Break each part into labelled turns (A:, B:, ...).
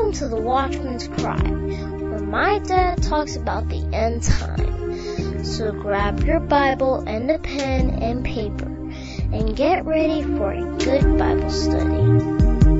A: Welcome to the Watchman's Cry, where my dad talks about the end time. So grab your Bible and a pen and paper, and get ready for a good Bible study.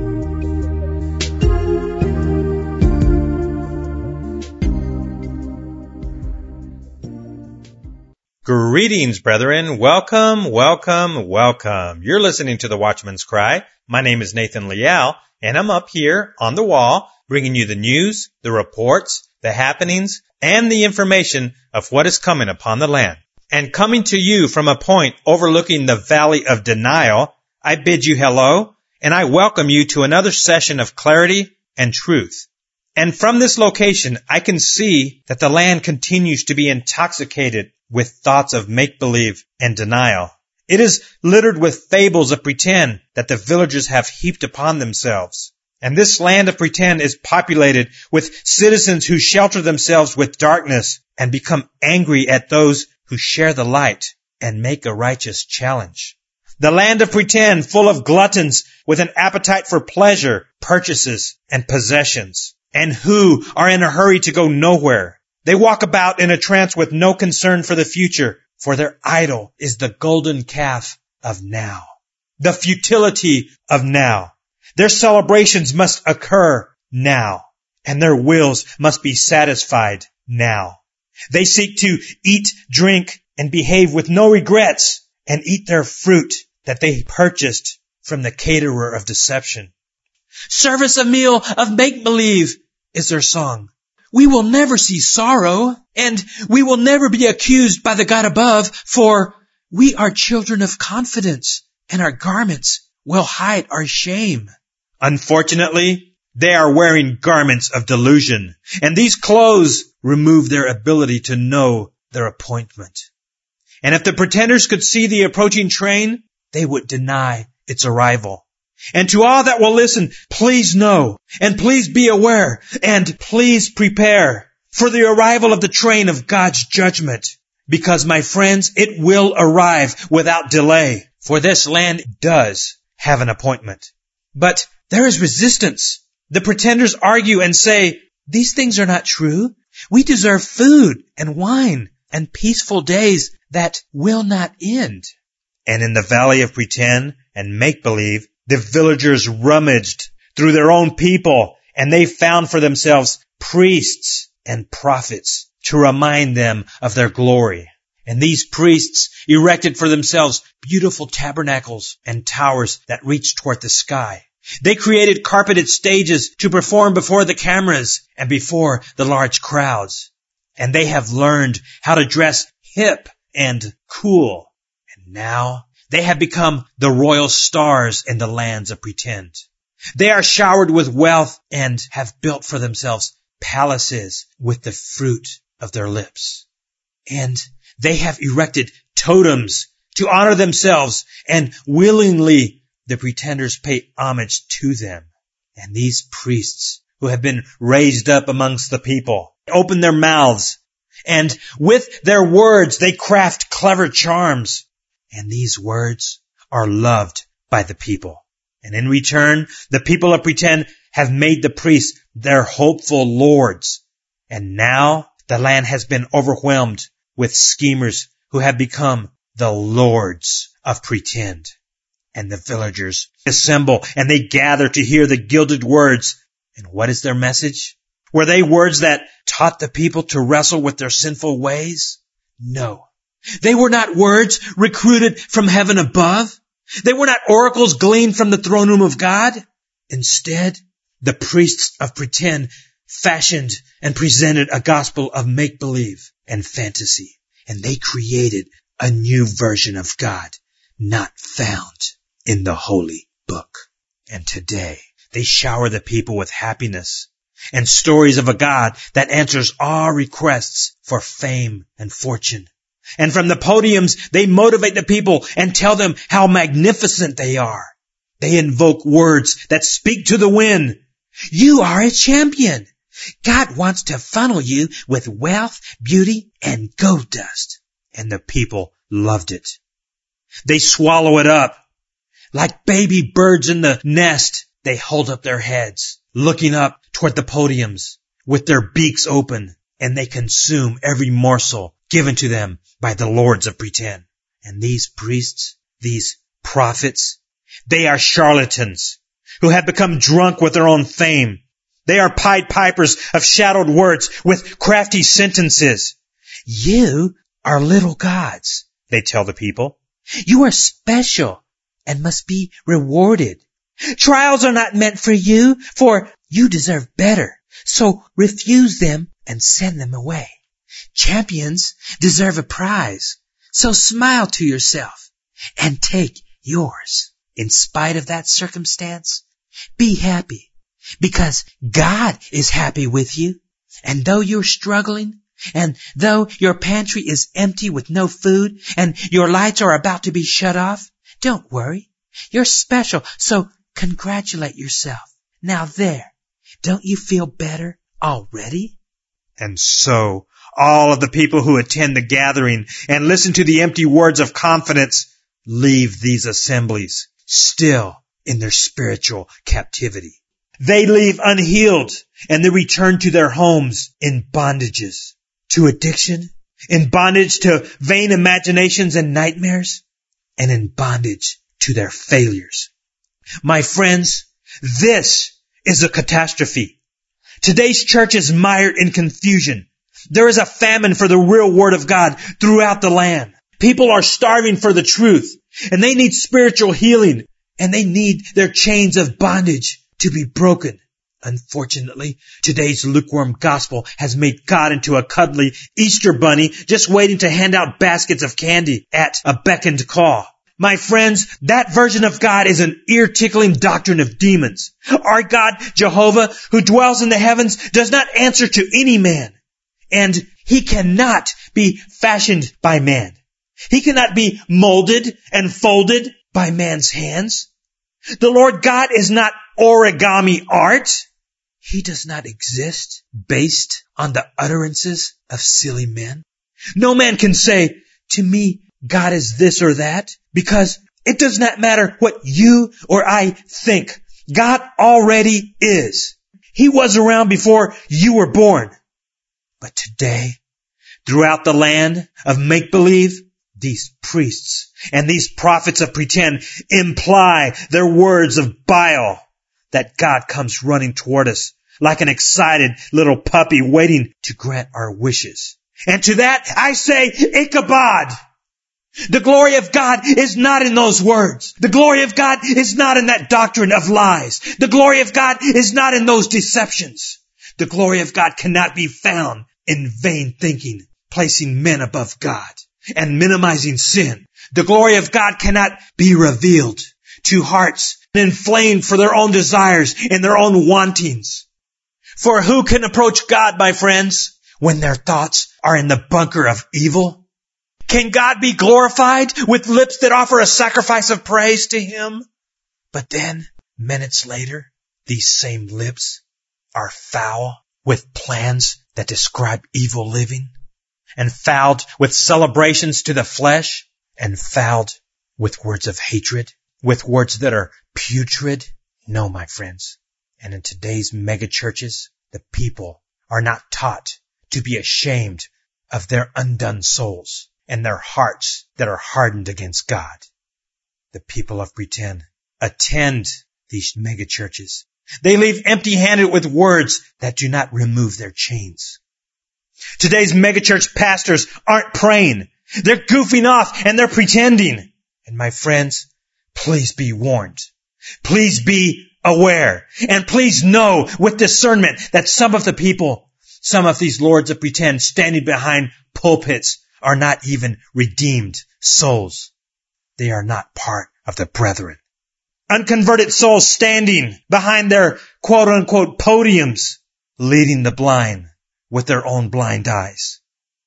B: Greetings, brethren. Welcome, welcome, welcome. You're listening to the Watchman's Cry. My name is Nathan Leal, and I'm up here on the wall bringing you the news, the reports, the happenings, and the information of what is coming upon the land. And coming to you from a point overlooking the valley of denial, I bid you hello, and I welcome you to another session of clarity and truth. And from this location, I can see that the land continues to be intoxicated with thoughts of make-believe and denial. It is littered with fables of pretend that the villagers have heaped upon themselves. And this land of pretend is populated with citizens who shelter themselves with darkness and become angry at those who share the light and make a righteous challenge. The land of pretend, full of gluttons with an appetite for pleasure, purchases, and possessions, and who are in a hurry to go nowhere. They walk about in a trance with no concern for the future, for their idol is the golden calf of now. The futility of now. Their celebrations must occur now, and their wills must be satisfied now. They seek to eat, drink, and behave with no regrets, and eat their fruit that they purchased from the caterer of deception. Service a meal of make-believe is their song. We will never see sorrow, and we will never be accused by the God above, for we are children of confidence, and our garments will hide our shame. Unfortunately, they are wearing garments of delusion, and these clothes remove their ability to know their appointment. And if the pretenders could see the approaching train, they would deny its arrival. And to all that will listen, please know, and please be aware, and please prepare for the arrival of the train of God's judgment. Because, my friends, it will arrive without delay, for this land does have an appointment. But there is resistance. The pretenders argue and say, these things are not true. We deserve food and wine and peaceful days that will not end. And in the valley of pretend and make-believe, the villagers rummaged through their own people, and they found for themselves priests and prophets to remind them of their glory. And these priests erected for themselves beautiful tabernacles and towers that reached toward the sky. They created carpeted stages to perform before the cameras and before the large crowds. And they have learned how to dress hip and cool. And now they have become the royal stars in the lands of pretend. They are showered with wealth and have built for themselves palaces with the fruit of their lips. And they have erected totems to honor themselves, and willingly the pretenders pay homage to them. And these priests who have been raised up amongst the people open their mouths, and with their words they craft clever charms. And these words are loved by the people. And in return, the people of pretend have made the priests their hopeful lords. And now the land has been overwhelmed with schemers who have become the lords of pretend. And the villagers assemble and they gather to hear the gilded words. And what is their message? Were they words that taught the people to wrestle with their sinful ways? No. They were not words recruited from heaven above. They were not oracles gleaned from the throne room of God. Instead, the priests of pretend fashioned and presented a gospel of make-believe and fantasy. And they created a new version of God, not found in the holy book. And today, they shower the people with happiness and stories of a God that answers all requests for fame and fortune. And from the podiums, they motivate the people and tell them how magnificent they are. They invoke words that speak to the wind. You are a champion. God wants to funnel you with wealth, beauty, and gold dust. And the people loved it. They swallow it up. Like baby birds in the nest, they hold up their heads, looking up toward the podiums with their beaks open, and they consume every morsel given to them by the lords of pretend. And these priests, these prophets, they are charlatans who have become drunk with their own fame. They are Pied Pipers of shadowed words with crafty sentences. You are little gods, they tell the people. You are special and must be rewarded. Trials are not meant for you, for you deserve better. So refuse them and send them away. Champions deserve a prize. So smile to yourself and take yours. In spite of that circumstance, be happy because God is happy with you. And though you're struggling, and though your pantry is empty with no food, and your lights are about to be shut off, don't worry. You're special, so congratulate yourself. Now there, don't you feel better already? And so, all of the people who attend the gathering and listen to the empty words of confidence leave these assemblies still in their spiritual captivity. They leave unhealed and they return to their homes in bondages, to addiction, in bondage to vain imaginations and nightmares, and in bondage to their failures. My friends, this is a catastrophe. Today's church is mired in confusion. There is a famine for the real word of God throughout the land. People are starving for the truth, and they need spiritual healing, and they need their chains of bondage to be broken. Unfortunately, today's lukewarm gospel has made God into a cuddly Easter bunny just waiting to hand out baskets of candy at a beckoned call. My friends, that version of God is an ear-tickling doctrine of demons. Our God, Jehovah, who dwells in the heavens, does not answer to any man. And He cannot be fashioned by man. He cannot be molded and folded by man's hands. The Lord God is not origami art. He does not exist based on the utterances of silly men. No man can say, to me, God is this or that, because it does not matter what you or I think. God already is. He was around before you were born. But today, throughout the land of make-believe, these priests and these prophets of pretend imply their words of bile that God comes running toward us like an excited little puppy waiting to grant our wishes. And to that I say, Ichabod! The glory of God is not in those words. The glory of God is not in that doctrine of lies. The glory of God is not in those deceptions. The glory of God cannot be found in vain thinking, placing men above God and minimizing sin. The glory of God cannot be revealed to hearts inflamed for their own desires and their own wantings. For who can approach God, my friends, when their thoughts are in the bunker of evil? Can God be glorified with lips that offer a sacrifice of praise to Him? But then, minutes later, these same lips are foul with plans that describe evil living, and fouled with celebrations to the flesh, and fouled with words of hatred, with words that are putrid. No, my friends. And in today's mega churches, the people are not taught to be ashamed of their undone souls and their hearts that are hardened against God. The people of pretend attend these mega churches. They leave empty-handed with words that do not remove their chains. Today's megachurch pastors aren't praying. They're goofing off and they're pretending. And my friends, please be warned. Please be aware. And please know with discernment that some of the people, some of these lords of pretend standing behind pulpits are not even redeemed souls. They are not part of the brethren. Unconverted souls standing behind their quote-unquote podiums, leading the blind with their own blind eyes.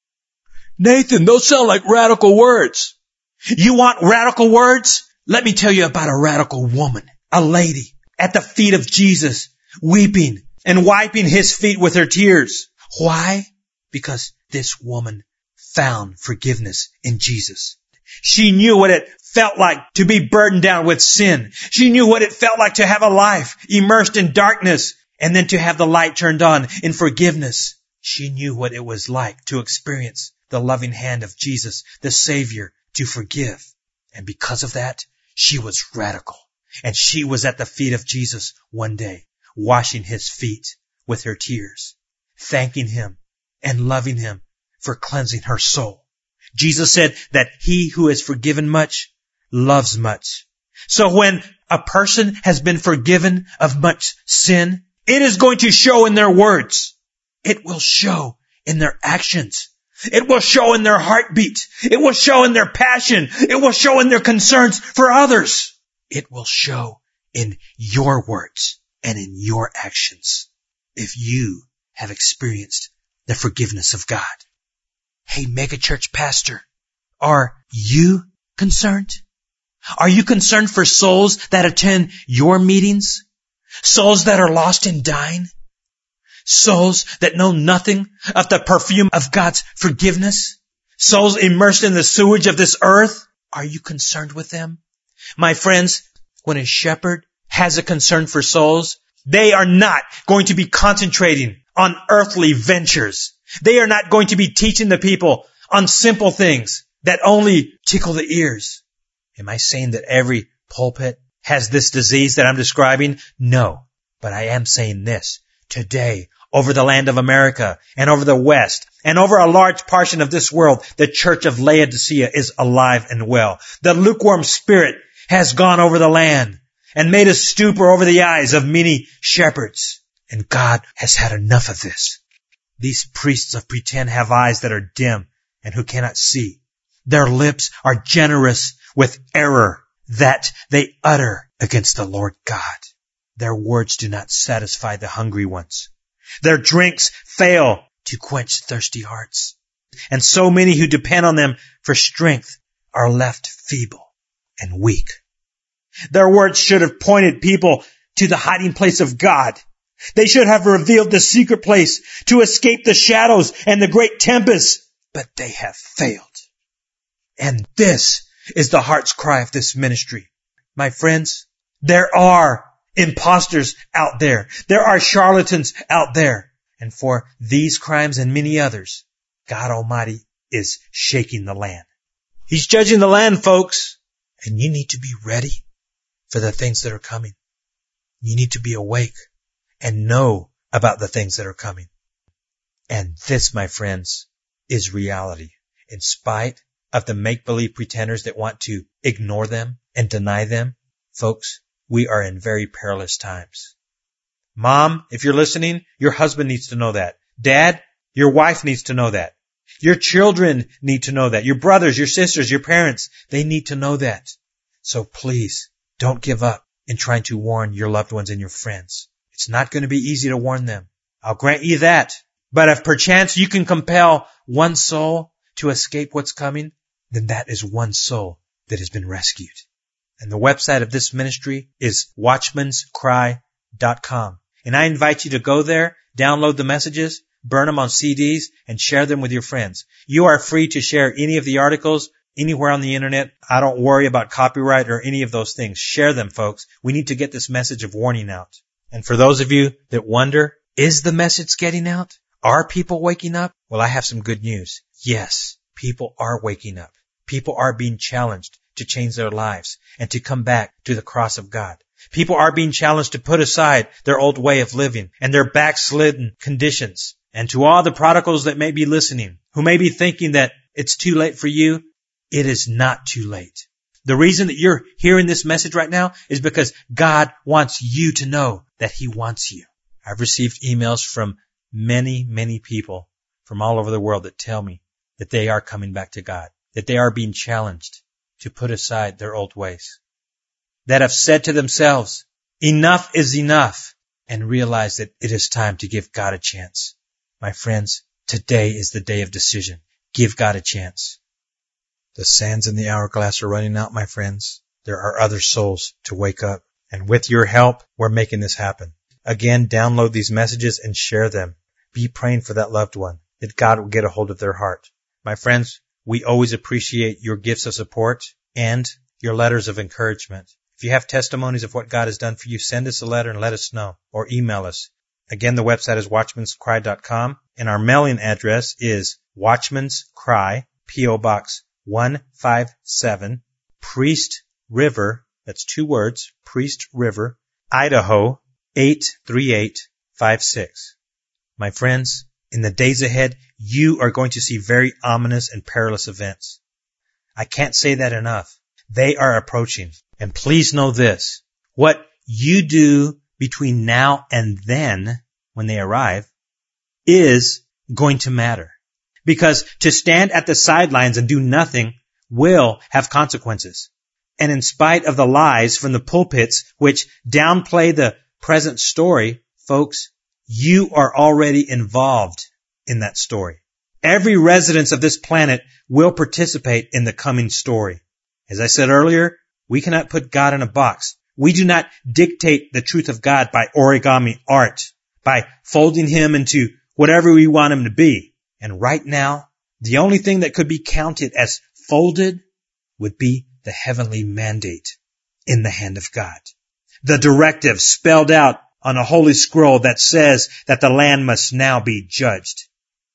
B: Nathan, those sound like radical words. You want radical words? Let me tell you about a radical woman, a lady at the feet of Jesus, weeping and wiping His feet with her tears. Why? Because this woman found forgiveness in Jesus. She knew what it felt like to be burdened down with sin. She knew what it felt like to have a life immersed in darkness and then to have the light turned on in forgiveness. She knew what it was like to experience the loving hand of Jesus, the Savior, to forgive. And because of that, she was radical. And she was at the feet of Jesus one day, washing his feet with her tears, thanking him and loving him for cleansing her soul. Jesus said that he who is forgiven much loves much. So when a person has been forgiven of much sin, it is going to show in their words. It will show in their actions. It will show in their heartbeat. It will show in their passion. It will show in their concerns for others. It will show in your words and in your actions if you have experienced the forgiveness of God. Hey, megachurch pastor, are you concerned? Are you concerned for souls that attend your meetings? Souls that are lost and dying? Souls that know nothing of the perfume of God's forgiveness? Souls immersed in the sewage of this earth? Are you concerned with them? My friends, when a shepherd has a concern for souls, they are not going to be concentrating on earthly ventures. They are not going to be teaching the people on simple things that only tickle the ears. Am I saying that every pulpit has this disease that I'm describing? No. But I am saying this. Today, over the land of America and over the West and over a large portion of this world, the church of Laodicea is alive and well. The lukewarm spirit has gone over the land and made a stupor over the eyes of many shepherds. And God has had enough of this. These priests of pretend have eyes that are dim and who cannot see. Their lips are generous with error that they utter against the Lord God. Their words do not satisfy the hungry ones. Their drinks fail to quench thirsty hearts. And so many who depend on them for strength are left feeble and weak. Their words should have pointed people to the hiding place of God. They should have revealed the secret place to escape the shadows and the great tempests, but they have failed. And this is the heart's cry of this ministry. My friends, there are imposters out there. There are charlatans out there. And for these crimes and many others, God Almighty is shaking the land. He's judging the land, folks. And you need to be ready for the things that are coming. You need to be awake and know about the things that are coming. And this, my friends, is reality. In spite of the make-believe pretenders that want to ignore them and deny them, folks, we are in very perilous times. Mom, if you're listening, your husband needs to know that. Dad, your wife needs to know that. Your children need to know that. Your brothers, your sisters, your parents, they need to know that. So please, don't give up in trying to warn your loved ones and your friends. It's not going to be easy to warn them. I'll grant you that. But if perchance you can compel one soul to escape what's coming, then that is one soul that has been rescued. And the website of this ministry is watchmanscry.com. And I invite you to go there, download the messages, burn them on CDs, and share them with your friends. You are free to share any of the articles anywhere on the internet. I don't worry about copyright or any of those things. Share them, folks. We need to get this message of warning out. And for those of you that wonder, is the message getting out? Are people waking up? Well, I have some good news. Yes, people are waking up. People are being challenged to change their lives and to come back to the cross of God. People are being challenged to put aside their old way of living and their backslidden conditions. And to all the prodigals that may be listening, who may be thinking that it's too late for you, it is not too late. The reason that you're hearing this message right now is because God wants you to know that He wants you. I've received emails from many, many people from all over the world that tell me that they are coming back to God, that they are being challenged to put aside their old ways, that have said to themselves, enough is enough, and realize that it is time to give God a chance. My friends, today is the day of decision. Give God a chance. The sands in the hourglass are running out, my friends. There are other souls to wake up. And with your help, we're making this happen. Again, download these messages and share them. Be praying for that loved one, that God will get a hold of their heart. My friends, we always appreciate your gifts of support and your letters of encouragement. If you have testimonies of what God has done for you, send us a letter and let us know, or email us. Again, the website is watchmanscry.com, and our mailing address is Watchman's Cry, P.O. Box 157, Priest River, that's 2 words, Priest River, Idaho 83856. My friends, in the days ahead, you are going to see very ominous and perilous events. I can't say that enough. They are approaching. And please know this, what you do between now and then, when they arrive, is going to matter. Because to stand at the sidelines and do nothing will have consequences. And in spite of the lies from the pulpits which downplay the present story, folks, you are already involved in that story. Every resident of this planet will participate in the coming story. As I said earlier, we cannot put God in a box. We do not dictate the truth of God by origami art, by folding him into whatever we want him to be. And right now, the only thing that could be counted as folded would be the heavenly mandate in the hand of God. The directive spelled out on a holy scroll that says that the land must now be judged.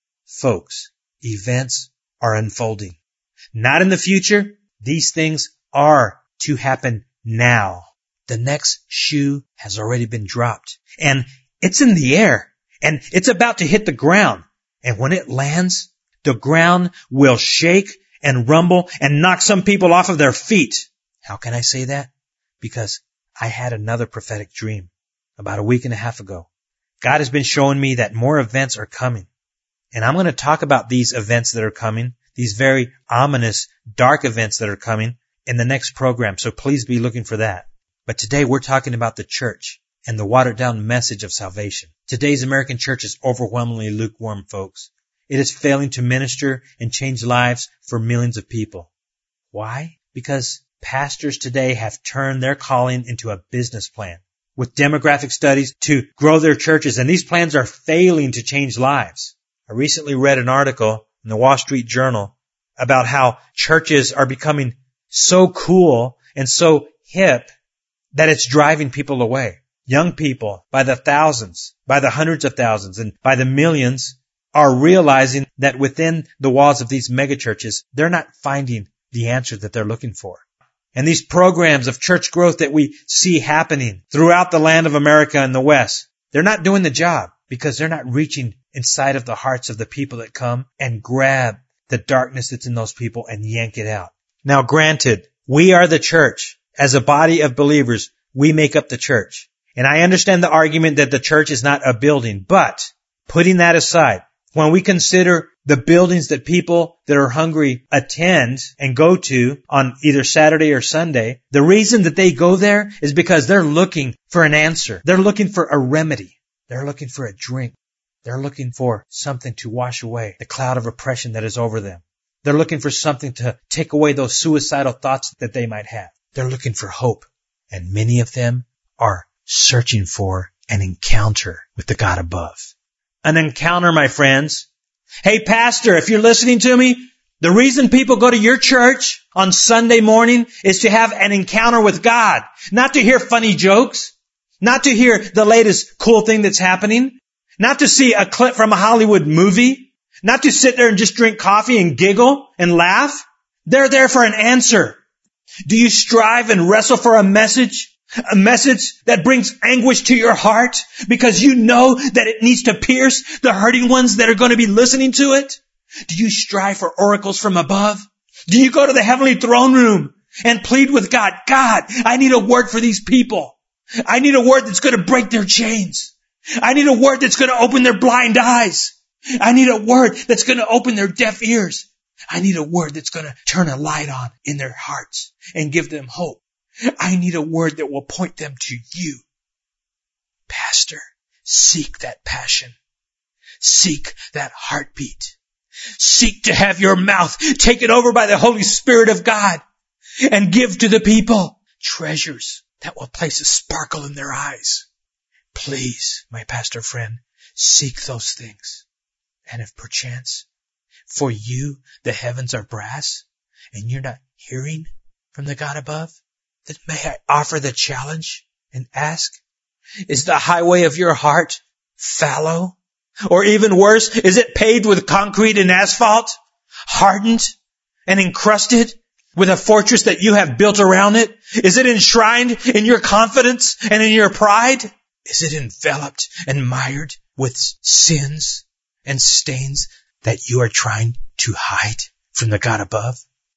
B: Folks, events are unfolding. Not in the future. These things are to happen now. The next shoe has already been dropped, and it's in the air, and it's about to hit the ground. And when it lands, the ground will shake and rumble and knock some people off of their feet. How can I say that? Because I had another prophetic dream about a week and a half ago. God has been showing me that more events are coming. And I'm going to talk about these events that are coming, these very ominous, dark events that are coming in the next program. So please be looking for that. But today we're talking about the church and the watered down message of salvation. Today's American church is overwhelmingly lukewarm, folks. It is failing to minister and change lives for millions of people. Why? Because pastors today have turned their calling into a business plan with demographic studies to grow their churches, and these plans are failing to change lives. I recently read an article in the Wall Street Journal about how churches are becoming so cool and so hip that it's driving people away. Young people, by the thousands, by the hundreds of thousands, and by the millions, are realizing that within the walls of these megachurches, they're not finding the answer that they're looking for. And these programs of church growth that we see happening throughout the land of America and the West, they're not doing the job because they're not reaching inside of the hearts of the people that come and grab the darkness that's in those people and yank it out. Now, granted, we are the church. As a body of believers, we make up the church. And I understand the argument that the church is not a building, but putting that aside, when we consider the buildings that people that are hungry attend and go to on either Saturday or Sunday, the reason that they go there is because they're looking for an answer. They're looking for a remedy. They're looking for a drink. They're looking for something to wash away the cloud of oppression that is over them. They're looking for something to take away those suicidal thoughts that they might have. They're looking for hope. And many of them are searching for an encounter with the God above. An encounter, my friends. Hey, pastor, if you're listening to me, the reason people go to your church on Sunday morning is to have an encounter with God. Not to hear funny jokes. Not to hear the latest cool thing that's happening. Not to see a clip from a Hollywood movie. Not to sit there and just drink coffee and giggle and laugh. They're there for an answer. Do you strive and wrestle for a message? A message that brings anguish to your heart because you know that it needs to pierce the hurting ones that are going to be listening to it? Do you strive for oracles from above? Do you go to the heavenly throne room and plead with God, God, I need a word for these people. I need a word that's going to break their chains. I need a word that's going to open their blind eyes. I need a word that's going to open their deaf ears. I need a word that's going to turn a light on in their hearts and give them hope. I need a word that will point them to you. Pastor, seek that passion. Seek that heartbeat. Seek to have your mouth taken over by the Holy Spirit of God and give to the people treasures that will place a sparkle in their eyes. Please, my pastor friend, seek those things. And if perchance for you the heavens are brass and you're not hearing from the God above, then may I offer the challenge and ask, is the highway of your heart fallow? Or even worse, is it paved with concrete and asphalt? Hardened and encrusted with a fortress that you have built around it? Is it enshrined in your confidence and in your pride? Is it enveloped and mired with sins and stains that you are trying to hide from the God above?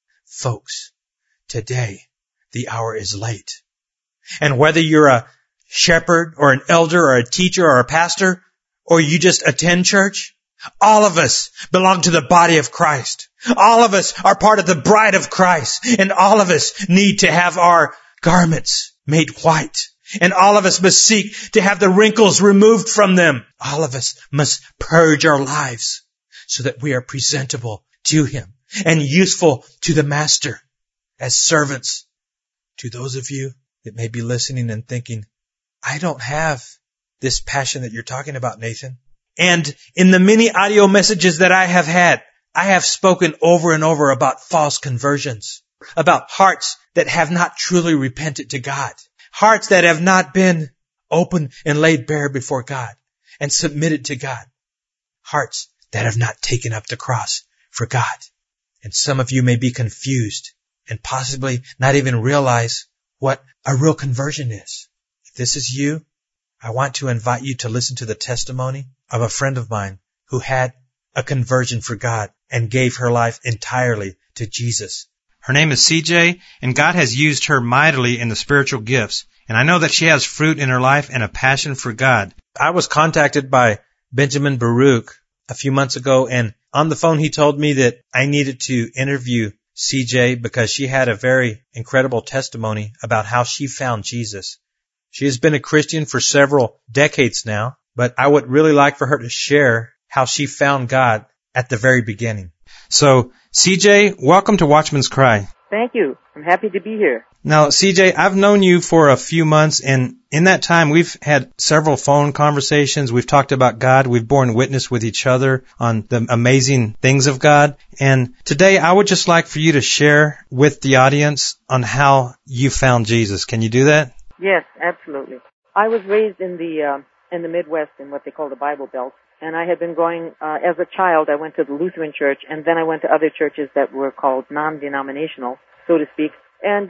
B: Folks, today the hour is late. And whether you're a shepherd or an elder or a teacher or a pastor, or you just attend church, all of us belong to the body of Christ. All of us are part of the bride of Christ. And all of us need to have our garments made white. And all of us must seek to have the wrinkles removed from them. All of us must purge our lives so that we are presentable to Him and useful to the Master as servants. To those of you that may be listening and thinking, I don't have this passion that you're talking about, Nathan. And in the many audio messages that I have had, I have spoken over and over about false conversions, about hearts that have not truly repented to God, hearts that have not been open and laid bare before God and submitted to God, hearts that have not taken up the cross for God. And some of you may be confused and possibly not even realize what a real conversion is. If this is you, I want to invite you to listen to the testimony of a friend of mine who had a conversion for God and gave her life entirely to Jesus. Her name is CJ, and God has used her mightily in the spiritual gifts. And I know that she has fruit in her life and a passion for God. I was contacted by Benjamin Baruch a few months ago, and on the phone he told me that I needed to interview CJ because she had a very incredible testimony about how she found Jesus. She has been a Christian for several decades now, but I would really like for her to share how she found God at the very beginning. So, CJ, welcome to Watchman's Cry.
C: Thank you. I'm happy to be here.
B: Now, CJ, I've known you for a few months, and in that time we've had several phone conversations. We've talked about God. We've borne witness with each other on the amazing things of God. And today I would just like for you to share with the audience on how you found Jesus. Can you do that?
C: Yes, absolutely. I was raised in the Midwest in what they call the Bible Belt, and I had been going as a child. I went to the Lutheran Church, and then I went to other churches that were called non-denominational, so to speak. And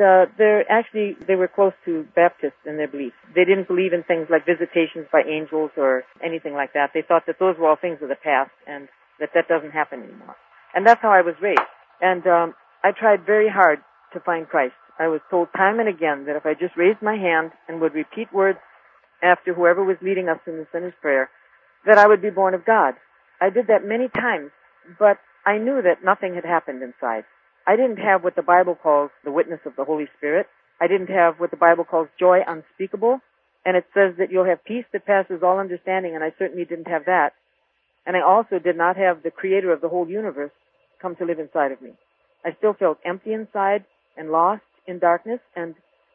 C: they were close to Baptists in their beliefs. They didn't believe in things like visitations by angels or anything like that. They thought that those were all things of the past, and that doesn't happen anymore. And that's how I was raised. And I tried very hard to find Christ. I was told time and again that if I just raised my hand and would repeat words after whoever was leading us in the sinner's prayer, that I would be born of God. I did that many times, but I knew that nothing had happened inside. I didn't have what the Bible calls the witness of the Holy Spirit. I didn't have what the Bible calls joy unspeakable, and it says that you'll have peace that passes all understanding, and I certainly didn't have that. And I also did not have the Creator of the whole universe come to live inside of me. I still felt empty inside and lost in darkness, and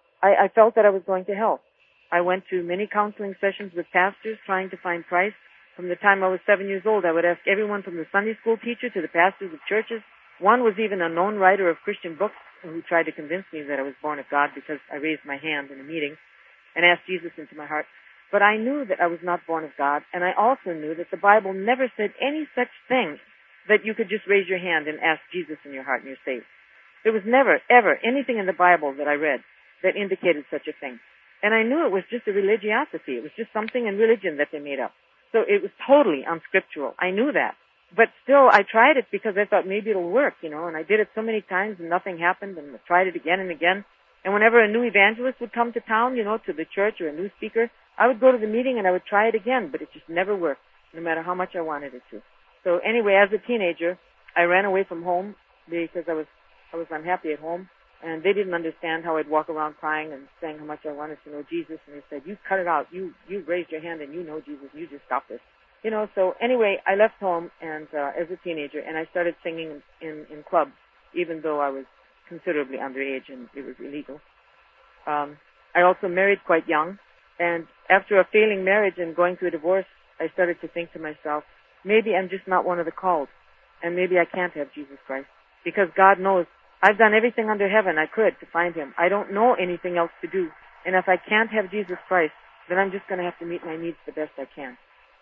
C: I felt that I was going to hell. I went to many counseling sessions with pastors trying to find Christ. From the time I was 7 years old, I would ask everyone from the Sunday school teacher to the pastors of churches. One was even a known writer of Christian books who tried to convince me that I was born of God because I raised my hand in a meeting and asked Jesus into my heart. But I knew that I was not born of God, and I also knew that the Bible never said any such thing that you could just raise your hand and ask Jesus in your heart and you're saved. There was never, ever anything in the Bible that I read that indicated such a thing. And I knew it was just a religiosity. It was just something in religion that they made up. So it was totally unscriptural. I knew that. But still, I tried it because I thought maybe it'll work, and I did it so many times and nothing happened, and I tried it again and again. And whenever a new evangelist would come to town, to the church or a new speaker, I would go to the meeting and I would try it again, but it just never worked, no matter how much I wanted it to. So anyway, as a teenager, I ran away from home because I was unhappy at home, and they didn't understand how I'd walk around crying and saying how much I wanted to know Jesus, and they said, you cut it out, you raised your hand and you know Jesus, you just stop this. So anyway, I left home and as a teenager, and I started singing in clubs, even though I was considerably underage and it was illegal. I also married quite young, and after a failing marriage and going through a divorce, I started to think to myself, maybe I'm just not one of the called, and maybe I can't have Jesus Christ, because God knows I've done everything under heaven I could to find Him. I don't know anything else to do, and if I can't have Jesus Christ, then I'm just going to have to meet my needs the best I can.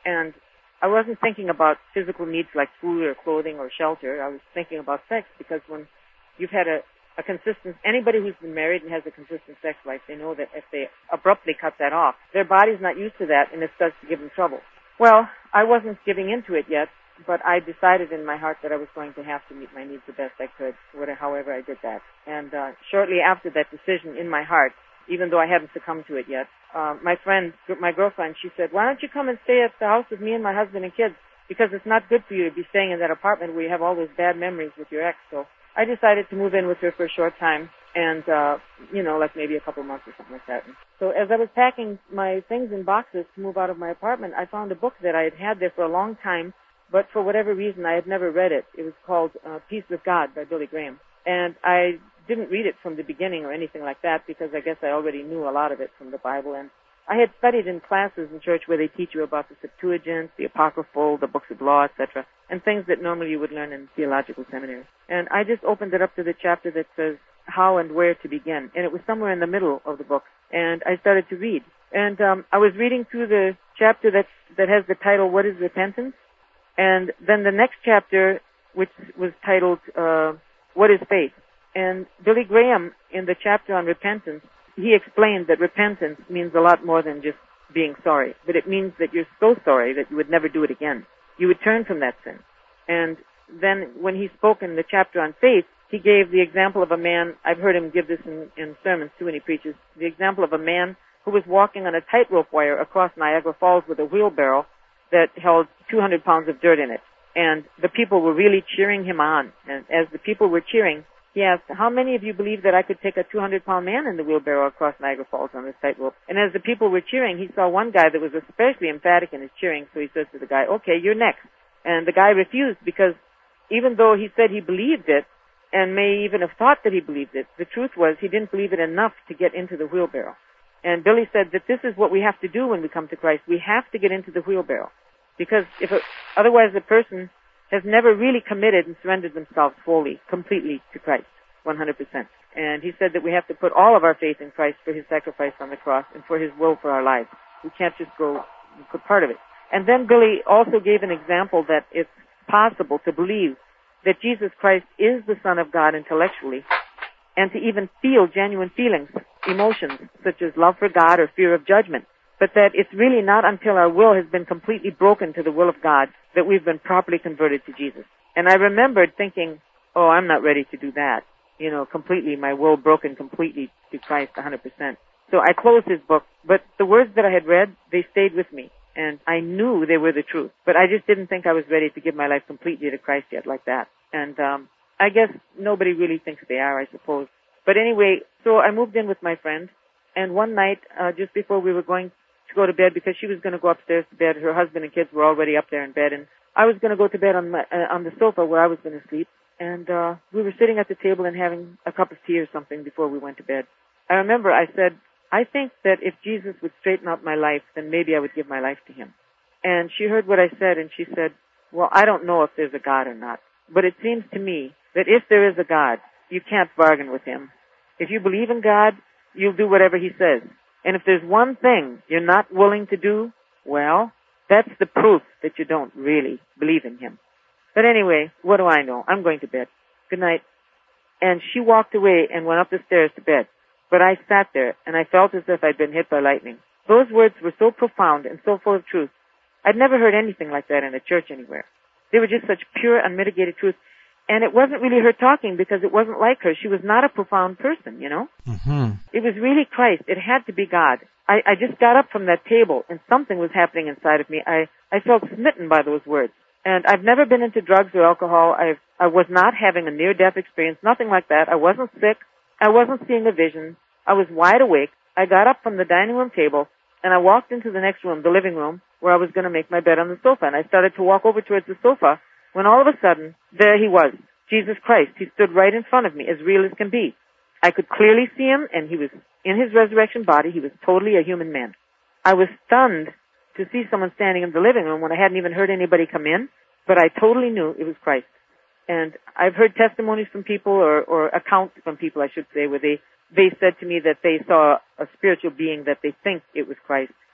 C: And I wasn't thinking about physical needs like food or clothing or shelter. I was thinking about sex, because when you've had a consistent, anybody who's been married and has a consistent sex life, they know that if they abruptly cut that off, their body's not used to that and it starts to give them trouble. Well, I wasn't giving into it yet, but I decided in my heart that I was going to have to meet my needs the best I could, however I did that. And shortly after that decision in my heart, even though I hadn't succumbed to it yet, my girlfriend, she said, "Why don't you come and stay at the house with me and my husband and kids? Because it's not good for you to be staying in that apartment where you have all those bad memories with your ex." So I decided to move in with her for a short time, and, like maybe a couple months or something like that. So as I was packing my things in boxes to move out of my apartment, I found a book that I had had there for a long time, but for whatever reason I had never read it. It was called Peace with God by Billy Graham. And I didn't read it from the beginning or anything like that, because I guess I already knew a lot of it from the Bible. And I had studied in classes in church where they teach you about the Septuagint, the Apocryphal, the books of law, etc., and things that normally you would learn in theological seminary. And I just opened it up to the chapter that says how and where to begin. And it was somewhere in the middle of the book. And I started to read. And I was reading through the chapter that has the title, What is Repentance? And then the next chapter, which was titled, What is Faith? And Billy Graham, in the chapter on repentance, he explained that repentance means a lot more than just being sorry. But it means that you're so sorry that you would never do it again. You would turn from that sin. And then when he spoke in the chapter on faith, he gave the example of a man, I've heard him give this in sermons too when he preaches, the example of a man who was walking on a tightrope wire across Niagara Falls with a wheelbarrow that held 200 pounds of dirt in it. And the people were really cheering him on. And as the people were cheering, he asked, "How many of you believe that I could take a 200-pound man in the wheelbarrow across Niagara Falls on this tightrope?" And as the people were cheering, he saw one guy that was especially emphatic in his cheering, so he says to the guy, "Okay, you're next." And the guy refused, because even though he said he believed it, and may even have thought that he believed it, the truth was he didn't believe it enough to get into the wheelbarrow. And Billy said that this is what we have to do when we come to Christ. We have to get into the wheelbarrow. Because otherwise the person has never really committed and surrendered themselves fully, completely to Christ, 100%. And he said that we have to put all of our faith in Christ for his sacrifice on the cross and for his will for our lives. We can't just go and put part of it. And then Billy also gave an example that it's possible to believe that Jesus Christ is the Son of God intellectually, and to even feel genuine feelings, emotions, such as love for God or fear of judgment. But that it's really not until our will has been completely broken to the will of God that we've been properly converted to Jesus. And I remembered thinking, oh, I'm not ready to do that. Completely, my will broken completely to Christ 100%. So I closed his book, but the words that I had read, they stayed with me. And I knew they were the truth. But I just didn't think I was ready to give my life completely to Christ yet like that. And I guess nobody really thinks they are, I suppose. But anyway, so I moved in with my friend. And one night, just before we were going to go to bed, because she was going to go upstairs to bed, her husband and kids were already up there in bed, and I was going to go to bed on the sofa where I was going to sleep. And we were sitting at the table and having a cup of tea or something before we went to bed. I remember I said, I think that if Jesus would straighten out my life, then maybe I would give my life to him. And she heard what I said, and she said, well, I don't know if there's a God or not, but it seems to me that if there is a God, you can't bargain with him. If you believe in God, you'll do whatever he says. And if there's one thing you're not willing to do, well, that's the proof that you don't really believe in him. But anyway, what do I know? I'm going to bed. Good night. And she walked away and went up the stairs to bed. But I sat there, and I felt as if I'd been hit by lightning. Those words were so profound and so full of truth. I'd never heard anything like that in a church anywhere. They were just such pure, unmitigated truth. And it wasn't really her talking, because it wasn't like her. She was not a profound person, Mm-hmm. It was really Christ. It had to be God. I just got up from that table, and something was happening inside of me. I felt smitten by those words. And I've never been into drugs or alcohol. I was not having a near-death experience, nothing like that. I wasn't sick. I wasn't seeing a vision. I was wide awake. I got up from the dining room table, and I walked into the next room, the living room, where I was going to make my bed on the sofa. And I started to walk over towards the sofa, when all of a sudden, there he was, Jesus Christ. He stood right in front of me, as real as can be. I could clearly see him, and he was in his resurrection body. He was totally a human man. I was stunned to see someone standing in the living room when I hadn't even heard anybody come in, but I totally knew it was Christ. And I've heard testimonies from people, or accounts from people, I should say, where they said to me that they saw a spiritual being that they think it was Christ.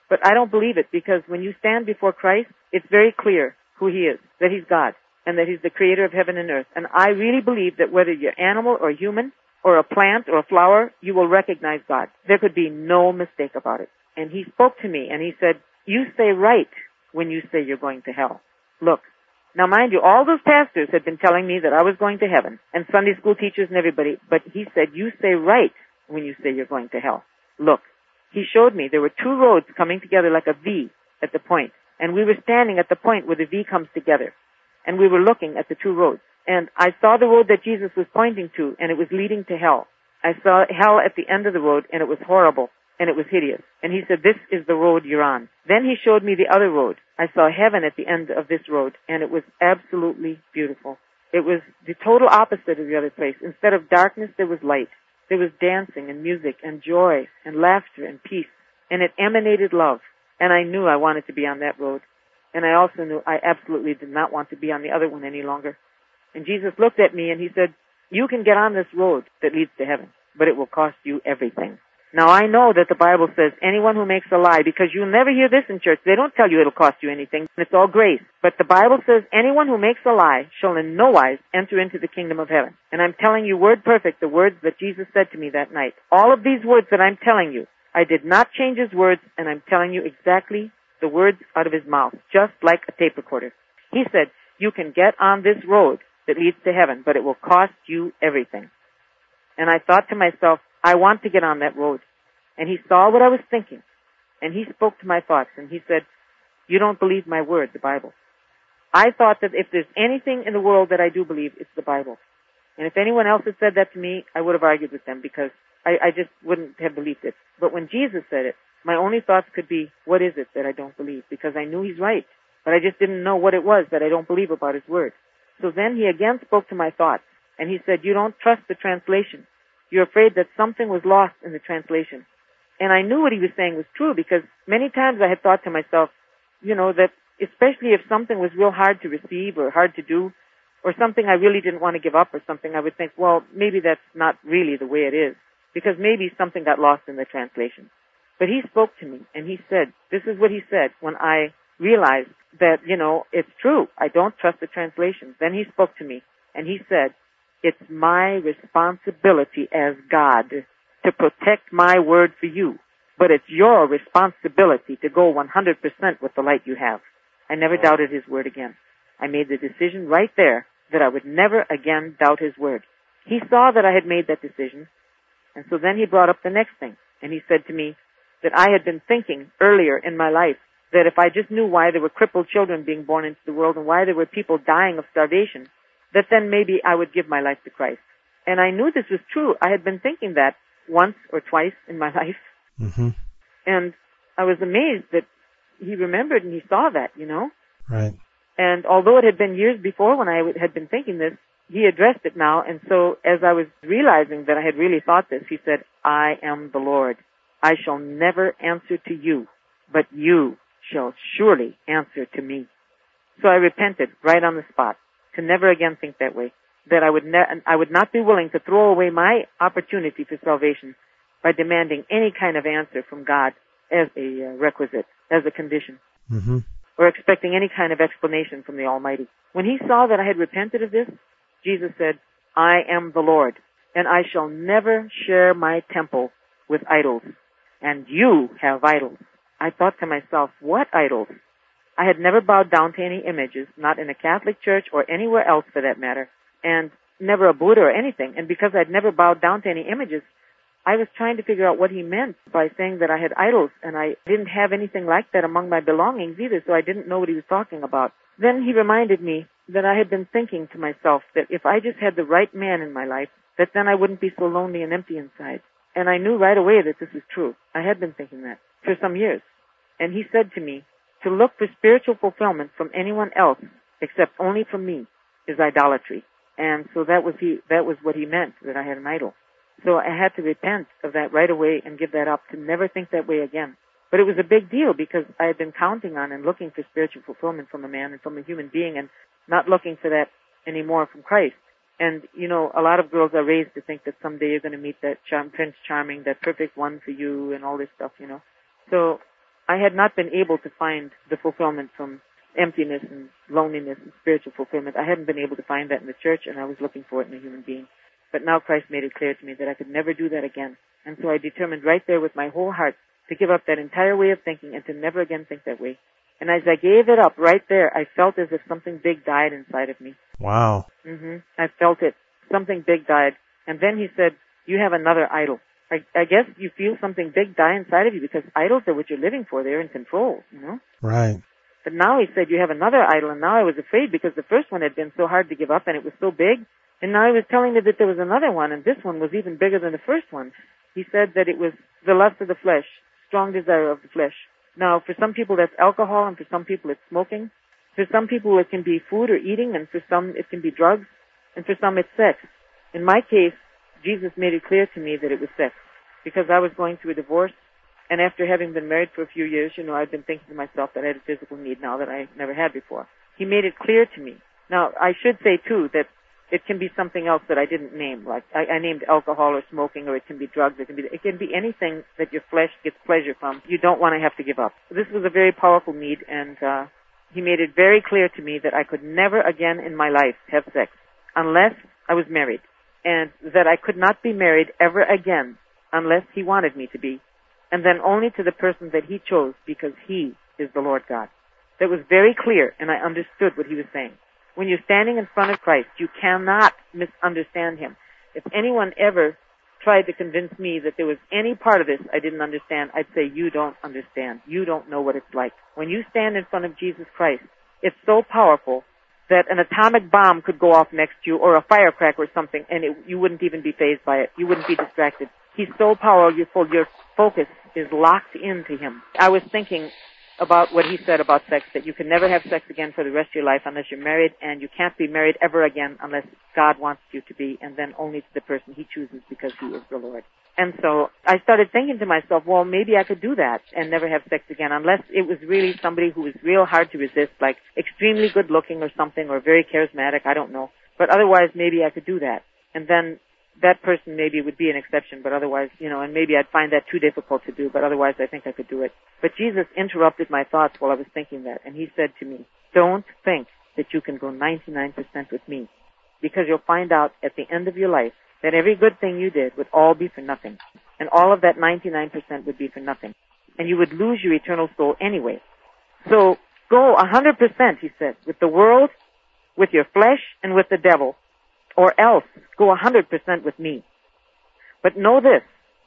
C: But I don't believe it, because when you stand before Christ, it's very clear who He is, that He's God, and that He's the creator of heaven and earth. And I really believe that whether you're animal or human, or a plant or a flower, you will recognize God. There could be no mistake about it. And He spoke to me, and He said, you say right when you say you're going to hell. Look. Now mind you, all those pastors had been telling me that I was going to heaven, and Sunday school teachers and everybody, but He said, you say right when you say you're going to hell. Look. He showed me there were two roads coming together like a V at the point, and we were standing at the point where the V comes together, and we were looking at the two roads. And I saw the road that Jesus was pointing to, and it was leading to hell. I saw hell at the end of the road, and it was horrible, and it was hideous. And He said, this is the road you're on. Then He showed me the other road. I saw heaven at the end of this road, and it was absolutely beautiful. It was the total opposite of the other place. Instead of darkness, there was light. There was dancing and music and joy and laughter and peace, and it emanated love. And I knew I wanted to be on that road. And I also knew I absolutely did not want to be on the other one any longer. And Jesus looked at me and He said, you can get on this road that leads to heaven, but it will cost you everything. Now I know that the Bible says anyone who makes a lie, because you'll never hear this in church, they don't tell you it'll cost you anything. It's all grace. But the Bible says anyone who makes a lie shall in no wise enter into the kingdom of heaven. And I'm telling you word perfect the words that Jesus said to me that night. All of these words that I'm telling you, I did not change His words, and I'm telling you exactly the words out of His mouth, just like a tape recorder. He said, you can get on this road that leads to heaven, but it will cost you everything. And I thought to myself, I want to get on that road. And He saw what I was thinking, and He spoke to my thoughts, and He said, you don't believe my word, the Bible. I thought that if there's anything in the world that I do believe, it's the Bible. And if anyone else had said that to me, I would have argued with them, because I just wouldn't have believed it. But when Jesus said it, my only thoughts could be, what is it that I don't believe? Because I knew He's right, but I just didn't know what it was that I don't believe about His word. So then He again spoke to my thoughts, and He said, you don't trust the translation. You're afraid that something was lost in the translation. And I knew what He was saying was true, because many times I had thought to myself, that especially if something was real hard to receive or hard to do, or something I really didn't want to give up or something, I would think, well, maybe that's not really the way it is, because maybe something got lost in the translation. But He spoke to me, and He said, this is what He said when I realized that, it's true. I don't trust the translations. Then He spoke to me, and He said, it's my responsibility as God to protect my word for you, but it's your responsibility to go 100% with the light you have. I never doubted His word again. I made the decision right there that I would never again doubt His word. He saw that I had made that decision, and so then He brought up the next thing, and He said to me that I had been thinking earlier in my life that if I just knew why there were crippled children being born into the world and why there were people dying of starvation, that then maybe I would give my life to Christ. And I knew this was true. I had been thinking that once or twice in my life.
B: Mm-hmm.
C: And I was amazed that He remembered and He saw that,
B: Right.
C: And although it had been years before when I had been thinking this, He addressed it now. And so as I was realizing that I had really thought this, He said, I am the Lord. I shall never answer to you, but you shall surely answer to me. So I repented right on the spot to never again think that way, that I would not be willing to throw away my opportunity for salvation by demanding any kind of answer from God as a requisite, as a condition, or expecting any kind of explanation from the Almighty. When He saw that I had repented of this, Jesus said, I am the Lord, and I shall never share my temple with idols, and you have idols. I thought to myself, what idols? I had never bowed down to any images, not in a Catholic church or anywhere else for that matter, and never a Buddha or anything. And because I'd never bowed down to any images, I was trying to figure out what He meant by saying that I had idols, and I didn't have anything like that among my belongings either, so I didn't know what He was talking about. Then He reminded me that I had been thinking to myself that if I just had the right man in my life, that then I wouldn't be so lonely and empty inside. And I knew right away that this was true. I had been thinking that for some years. And He said to me, to look for spiritual fulfillment from anyone else except only from me is idolatry. And so that was what He meant, that I had an idol. So I had to repent of that right away and give that up, to never think that way again. But it was a big deal because I had been counting on and looking for spiritual fulfillment from a man and from a human being, and not looking for that anymore from Christ. And, a lot of girls are raised to think that someday you're going to meet that Prince Charming, that perfect one for you and all this stuff, So I had not been able to find the fulfillment from emptiness and loneliness and spiritual fulfillment. I hadn't been able to find that in the church, and I was looking for it in a human being. But now Christ made it clear to me that I could never do that again. And so I determined right there with my whole heart to give up that entire way of thinking and to never again think that way. And as I gave it up right there, I felt as if something big died inside of me.
B: Wow.
C: I felt it. Something big died. And then he said, you have another idol. I guess you feel something big die inside of you because idols are what you're living for. They're in control, you know?
B: Right.
C: But now he said, you have another idol. And now I was afraid because the first one had been so hard to give up and it was so big. And now he was telling me that there was another one, and this one was even bigger than the first one. He said that it was the lust of the flesh, strong desire of the flesh. Now, for some people that's alcohol, and for some people it's smoking. For some people it can be food or eating, and for some it can be drugs, and for some it's sex. In my case, Jesus made it clear to me that it was sex, because I was going through a divorce, and after having been married for a few years, you know, I'd been thinking to myself that I had a physical need now that I never had before. He made it clear to me. Now, I should say, too, that it can be something else that I didn't name, like I named alcohol or smoking, or it can be drugs, it can be anything that your flesh gets pleasure from. You don't want to have to give up. This was a very powerful need, and he made it very clear to me that I could never again in my life have sex unless I was married, and that I could not be married ever again unless he wanted me to be, and then only to the person that he chose because he is the Lord God. That was very clear, and I understood what he was saying. When you're standing in front of Christ, you cannot misunderstand him. If anyone ever tried to convince me that there was any part of this I didn't understand, I'd say, you don't understand. You don't know what it's like. When you stand in front of Jesus Christ, it's so powerful that an atomic bomb could go off next to you, or a firecracker or something, and you wouldn't even be fazed by it. You wouldn't be distracted. He's so powerful, your focus is locked into him. I was thinking about what he said about sex, that you can never have sex again for the rest of your life unless you're married, and you can't be married ever again unless God wants you to be, and then only to the person he chooses because he is the Lord. And so I started thinking to myself, well, maybe I could do that and never have sex again, unless it was really somebody who was real hard to resist, like extremely good looking or something, or very charismatic, I don't know. But otherwise, maybe I could do that. And then that person maybe would be an exception, but otherwise, you know, and maybe I'd find that too difficult to do, but otherwise I think I could do it. But Jesus interrupted my thoughts while I was thinking that, and he said to me, don't think that you can go 99% with me, because you'll find out at the end of your life that every good thing you did would all be for nothing, and all of that 99% would be for nothing, and you would lose your eternal soul anyway. So go 100%, he said, with the world, with your flesh, and with the devil, or else go 100% with me. But know this,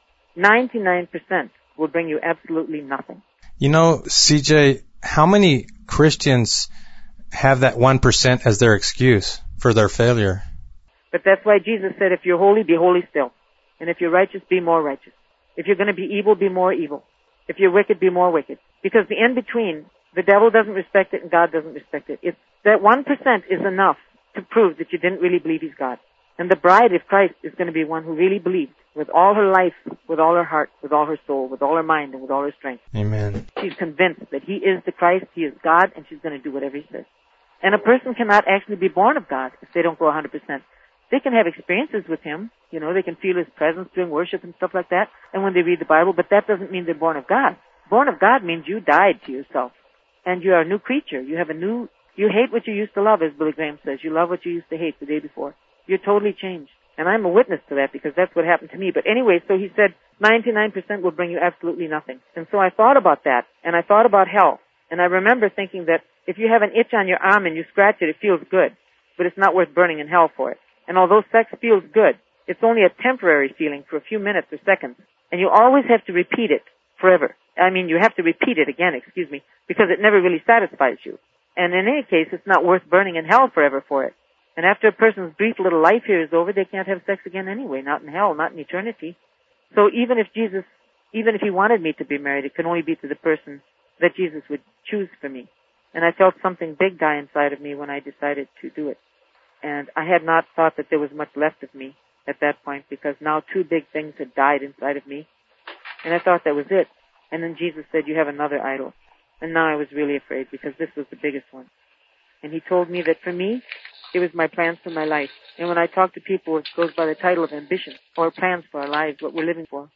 C: 99% will bring you absolutely nothing.
B: You know, CJ, how many Christians have that 1% as their excuse for their failure?
C: But that's why Jesus said, if you're holy, be holy still. And if you're righteous, be more righteous. If you're going to be evil, be more evil. If you're wicked, be more wicked. Because the in-between, the devil doesn't respect it and God doesn't respect it. It's that 1% is enough to prove that you didn't really believe he's God. And the bride of Christ is going to be one who really believed with all her life, with all her heart, with all her soul, with all her mind, and with all her strength.
B: Amen.
C: She's convinced that he is the Christ, he is God, and she's going to do whatever he says. And a person cannot actually be born of God if they don't go 100%. They can have experiences with him, you know, they can feel his presence during worship and stuff like that, and when they read the Bible, but that doesn't mean they're born of God. Born of God means you died to yourself, and you are a new creature. You have you hate what you used to love, as Billy Graham says. You love what you used to hate the day before. You're totally changed. And I'm a witness to that because that's what happened to me. But anyway, so he said 99% will bring you absolutely nothing. And so I thought about that, and I thought about hell. And I remember thinking that if you have an itch on your arm and you scratch it, it feels good. But it's not worth burning in hell for it. And although sex feels good, it's only a temporary feeling for a few minutes or seconds. And you always have to repeat it forever. I mean, you have to repeat it again, because it never really satisfies you. And in any case, it's not worth burning in hell forever for it. And after a person's brief little life here is over, they can't have sex again anyway, not in hell, not in eternity. So even if he wanted me to be married, it can only be to the person that Jesus would choose for me. And I felt something big die inside of me when I decided to do it. And I had not thought that there was much left of me at that point, because now two big things had died inside of me. And I thought that was it. And then Jesus said, you have another idol. And now I was really afraid, because this was the biggest one. And he told me that for me, it was my plans for my life. And when I talk to people, it goes by the title of ambition, or plans for our lives, what we're living for.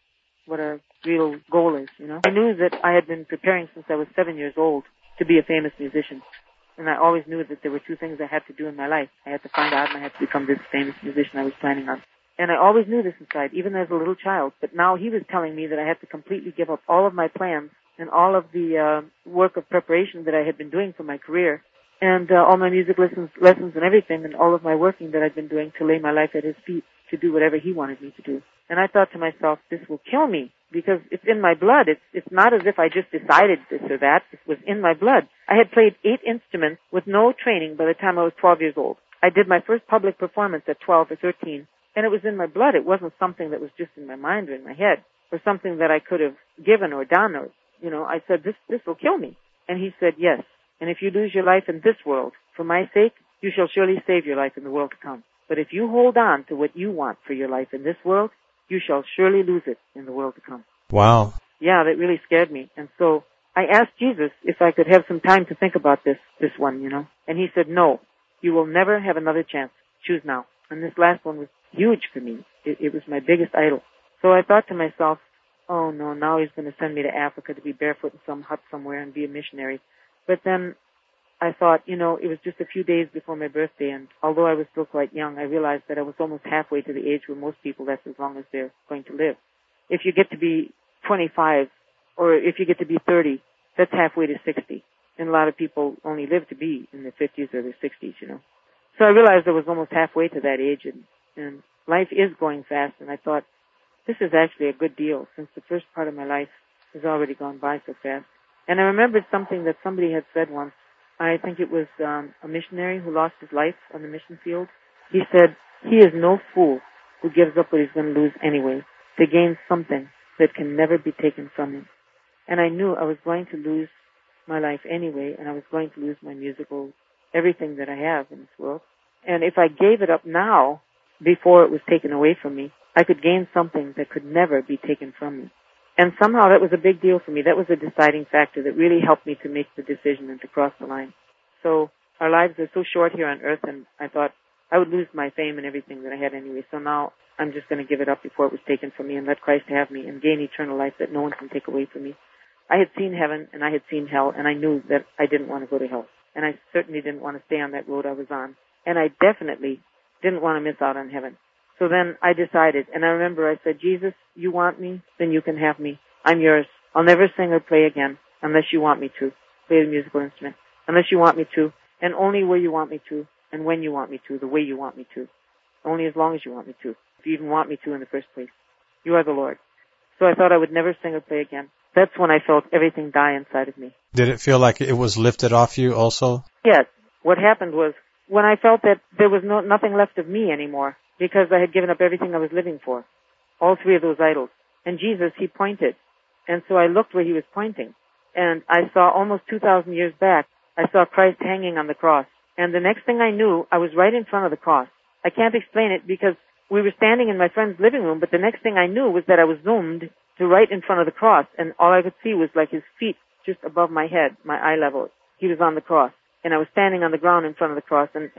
C: what a real goal is, you know. I knew that I had been preparing since I was 7 years old to be a famous musician. And I always knew that there were two things I had to do in my life. I had to find out and I had to become this famous musician I was planning on. And I always knew this inside, even as a little child. But now he was telling me that I had to completely give up all of my plans and all of the work of preparation that I had been doing for my career, and all my music lessons and everything, and all of my working that I'd been doing to lay my life at his feet to do whatever he wanted me to do. And I thought to myself, this will kill me, because it's in my blood. It's not as if I just decided this or that. It was in my blood. I had played 8 instruments with no training by the time I was 12 years old. I did my first public performance at 12 or 13, and it was in my blood. It wasn't something that was just in my mind or in my head, or something that I could have given or done, or, you know, I said, this will kill me. And he said, yes. And if you lose your life in this world, for my sake, you shall surely save your life in the world to come. But if you hold on to what you want for your life in this world, you shall surely lose it in the world to come.
B: Wow.
C: Yeah, that really scared me. And so I asked Jesus if I could have some time to think about this one, you know. And he said, no, you will never have another chance. Choose now. And this last one was huge for me. It was my biggest idol. So I thought to myself, oh no, now he's going to send me to Africa to be barefoot in some hut somewhere and be a missionary. But then I thought, you know, it was just a few days before my birthday, and although I was still quite young, I realized that I was almost halfway to the age where most people, that's as long as they're going to live. If you get to be 25, or if you get to be 30, that's halfway to 60. And a lot of people only live to be in their 50s or their 60s, you know. So I realized I was almost halfway to that age, and life is going fast, and I thought, this is actually a good deal, since the first part of my life has already gone by so fast. And I remembered something that somebody had said once. I think it was a missionary who lost his life on the mission field. He said, he is no fool who gives up what he's going to lose anyway to gain something that can never be taken from him. And I knew I was going to lose my life anyway, and I was going to lose my musical, everything that I have in this world. And if I gave it up now, before it was taken away from me, I could gain something that could never be taken from me. And somehow that was a big deal for me. That was a deciding factor that really helped me to make the decision and to cross the line. So our lives are so short here on earth, and I thought I would lose my fame and everything that I had anyway. So now I'm just going to give it up before it was taken from me and let Christ have me and gain eternal life that no one can take away from me. I had seen heaven and I had seen hell, and I knew that I didn't want to go to hell. And I certainly didn't want to stay on that road I was on. And I definitely didn't want to miss out on heaven. So then I decided, and I remember I said, Jesus, you want me, then you can have me. I'm yours. I'll never sing or play again unless you want me to, play the musical instrument, unless you want me to, and only where you want me to, and when you want me to, the way you want me to, only as long as you want me to, if you even want me to in the first place. You are the Lord. So I thought I would never sing or play again. That's when I felt everything die inside of me.
B: Did it feel like it was lifted off you also?
C: Yes. What happened was, when I felt that there was nothing left of me anymore, because I had given up everything I was living for, all 3 of those idols. And Jesus, he pointed. And so I looked where he was pointing. And I saw almost 2,000 years back, I saw Christ hanging on the cross. And the next thing I knew, I was right in front of the cross. I can't explain it because we were standing in my friend's living room, but the next thing I knew was that I was zoomed to right in front of the cross. And all I could see was like his feet just above my head, my eye level. He was on the cross. And I was standing on the ground in front of the cross. And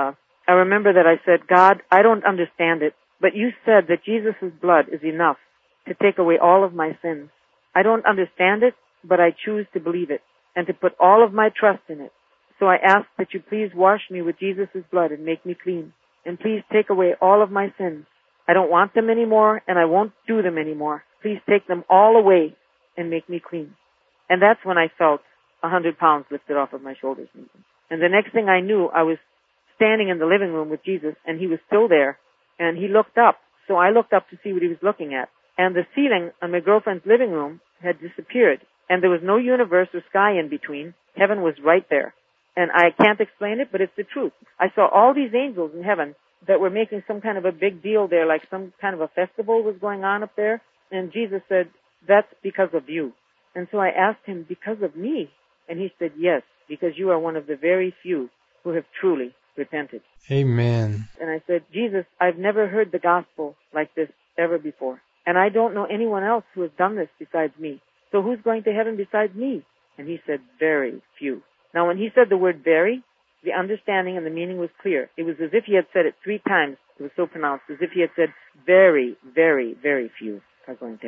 C: I remember that I said, God, I don't understand it, but you said that Jesus' blood is enough to take away all of my sins. I don't understand it, but I choose to believe it and to put all of my trust in it. So I ask that you please wash me with Jesus' blood and make me clean. And please take away all of my sins. I don't want them anymore, and I won't do them anymore. Please take them all away and make me clean. And that's when I felt 100 pounds lifted off of my shoulders. And the next thing I knew, I was standing in the living room with Jesus, and he was still there, and he looked up. So I looked up to see what he was looking at. And the ceiling on my girlfriend's living room had disappeared, and there was no universe or sky in between. Heaven was right there. And I can't explain it, but it's the truth. I saw all these angels in heaven that were making some kind of a big deal there, like some kind of a festival was going on up there. And Jesus said, that's because of you. And so I asked him, because of me? And he said, yes, because you are one of the very few who have truly repented.
B: Amen.
C: And I said, Jesus, I've never heard the gospel like this ever before. And I don't know anyone else who has done this besides me. So who's going to heaven besides me? And he said, very few. Now, when he said the word very, the understanding and the meaning was clear. It was as if he had said it 3 times. It was so pronounced, as if he had said, very, very, very few are going to heaven.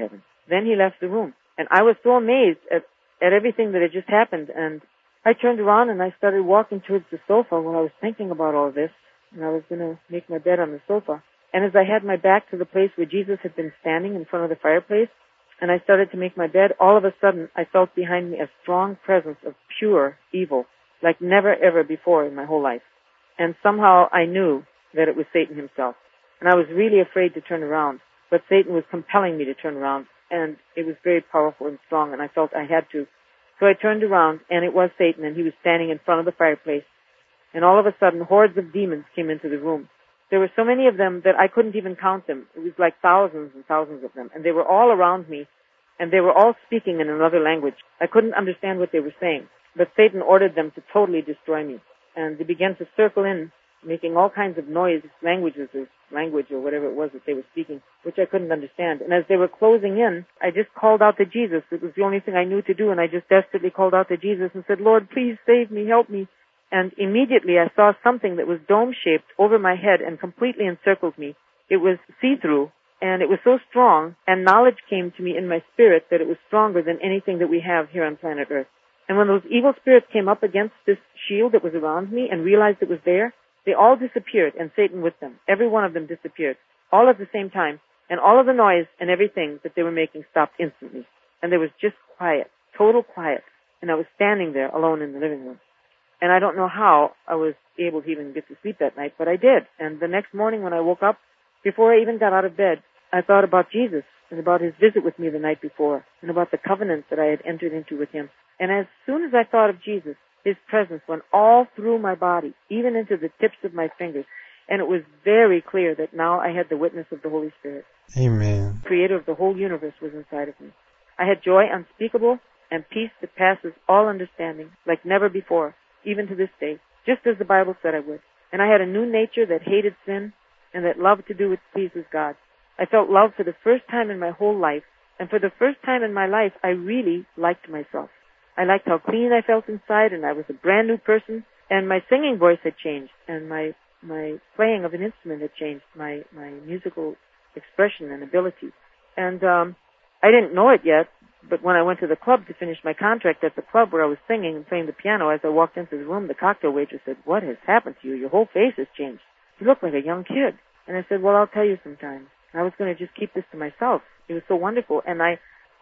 C: Then he left the room. And I was so amazed at everything that had just happened. And I turned around and I started walking towards the sofa while I was thinking about all this. And I was going to make my bed on the sofa. And as I had my back to the place where Jesus had been standing in front of the fireplace, and I started to make my bed, all of a sudden I felt behind me a strong presence of pure evil, like never ever before in my whole life. And somehow I knew that it was Satan himself. And I was really afraid to turn around, but Satan was compelling me to turn around, and it was very powerful and strong, and I felt I had to. So I turned around, and it was Satan, and he was standing in front of the fireplace. And all of a sudden, hordes of demons came into the room. There were so many of them that I couldn't even count them. It was like thousands and thousands of them. And they were all around me, and they were all speaking in another language. I couldn't understand what they were saying. But Satan ordered them to totally destroy me. And they began to circle in, making all kinds of noise, language or whatever it was that they were speaking, which I couldn't understand. And as they were closing in, I just called out to Jesus. It was the only thing I knew to do, and I just desperately called out to Jesus and said, Lord, please save me, help me. And immediately I saw something that was dome-shaped over my head and completely encircled me. It was see-through, and it was so strong, and knowledge came to me in my spirit that it was stronger than anything that we have here on planet Earth. And when those evil spirits came up against this shield that was around me and realized it was there, they all disappeared, and Satan with them. Every one of them disappeared, all at the same time. And all of the noise and everything that they were making stopped instantly. And there was just quiet, total quiet. And I was standing there alone in the living room. And I don't know how I was able to even get to sleep that night, but I did. And the next morning when I woke up, before I even got out of bed, I thought about Jesus and about his visit with me the night before and about the covenant that I had entered into with him. And as soon as I thought of Jesus, his presence went all through my body, even into the tips of my fingers. And it was very clear that now I had the witness of the Holy Spirit.
B: Amen.
C: The creator of the whole universe was inside of me. I had joy unspeakable and peace that passes all understanding, like never before, even to this day, just as the Bible said I would. And I had a new nature that hated sin and that loved to do what pleases God. I felt love for the first time in my whole life. And for the first time in my life, I really liked myself. I liked how clean I felt inside, and I was a brand new person. And my singing voice had changed, and my playing of an instrument had changed, my musical expression and ability. And I didn't know it yet, but when I went to the club to finish my contract at the club where I was singing and playing the piano, as I walked into the room, the cocktail waitress said, "What has happened to you? Your whole face has changed. You look like a young kid." And I said, "Well, I'll tell you sometime." I was going to just keep this to myself. It was so wonderful, and I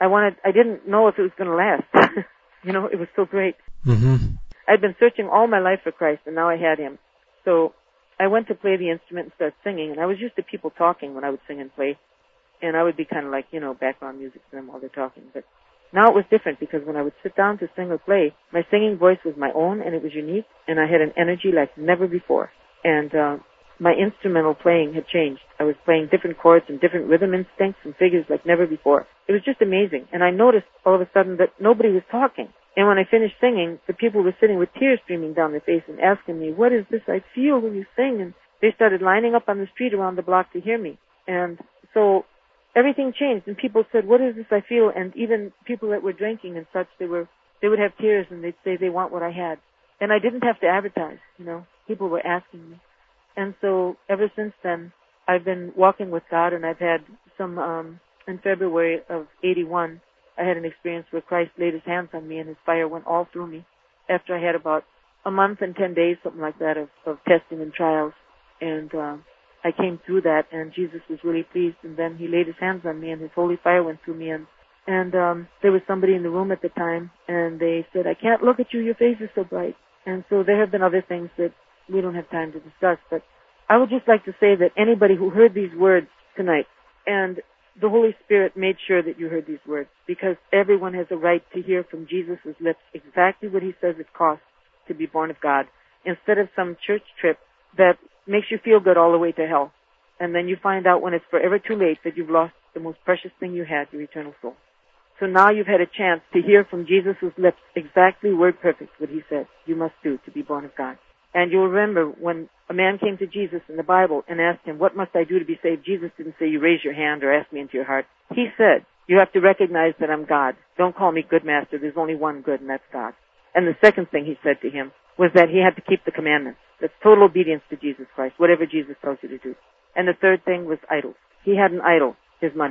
C: didn't know if it was going to last. You know, it was so great.
B: Mm-hmm.
C: I'd been searching all my life for Christ, and now I had him. So I went to play the instrument and start singing, and I was used to people talking when I would sing and play, and I would be kind of like, background music to them while they're talking. But now it was different, because when I would sit down to sing or play, my singing voice was my own, and it was unique, and I had an energy like never before. And my instrumental playing had changed. I was playing different chords and different rhythm instincts and figures like never before. It was just amazing. And I noticed all of a sudden that nobody was talking. And when I finished singing, the people were sitting with tears streaming down their face and asking me, "What is this I feel when you sing?" And they started lining up on the street around the block to hear me. And so everything changed, and people said, "What is this I feel?" And even people that were drinking and such, they would have tears, and they'd say they want what I had. And I didn't have to advertise, People were asking me. And so ever since then, I've been walking with God, and I've had some, in February of 81, I had an experience where Christ laid his hands on me and his fire went all through me after I had about a month and 10 days, something like that, of testing and trials. And I came through that, and Jesus was really pleased, and then he laid his hands on me and his holy fire went through me. And there was somebody in the room at the time, and they said, "I can't look at you, your face is so bright." And so there have been other things that we don't have time to discuss, but I would just like to say that anybody who heard these words tonight, and the Holy Spirit made sure that you heard these words, because everyone has a right to hear from Jesus' lips exactly what he says it costs to be born of God, instead of some church trip that makes you feel good all the way to hell. And then you find out when it's forever too late that you've lost the most precious thing you had, your eternal soul. So now you've had a chance to hear from Jesus' lips exactly word perfect what he said you must do to be born of God. And you'll remember when a man came to Jesus in the Bible and asked him, "What must I do to be saved?" Jesus didn't say, "You raise your hand or ask me into your heart." He said, "You have to recognize that I'm God. Don't call me good master. There's only one good, and that's God." And the second thing he said to him was that he had to keep the commandments. That's total obedience to Jesus Christ, whatever Jesus tells you to do. And the third thing was idols. He had an idol, his money.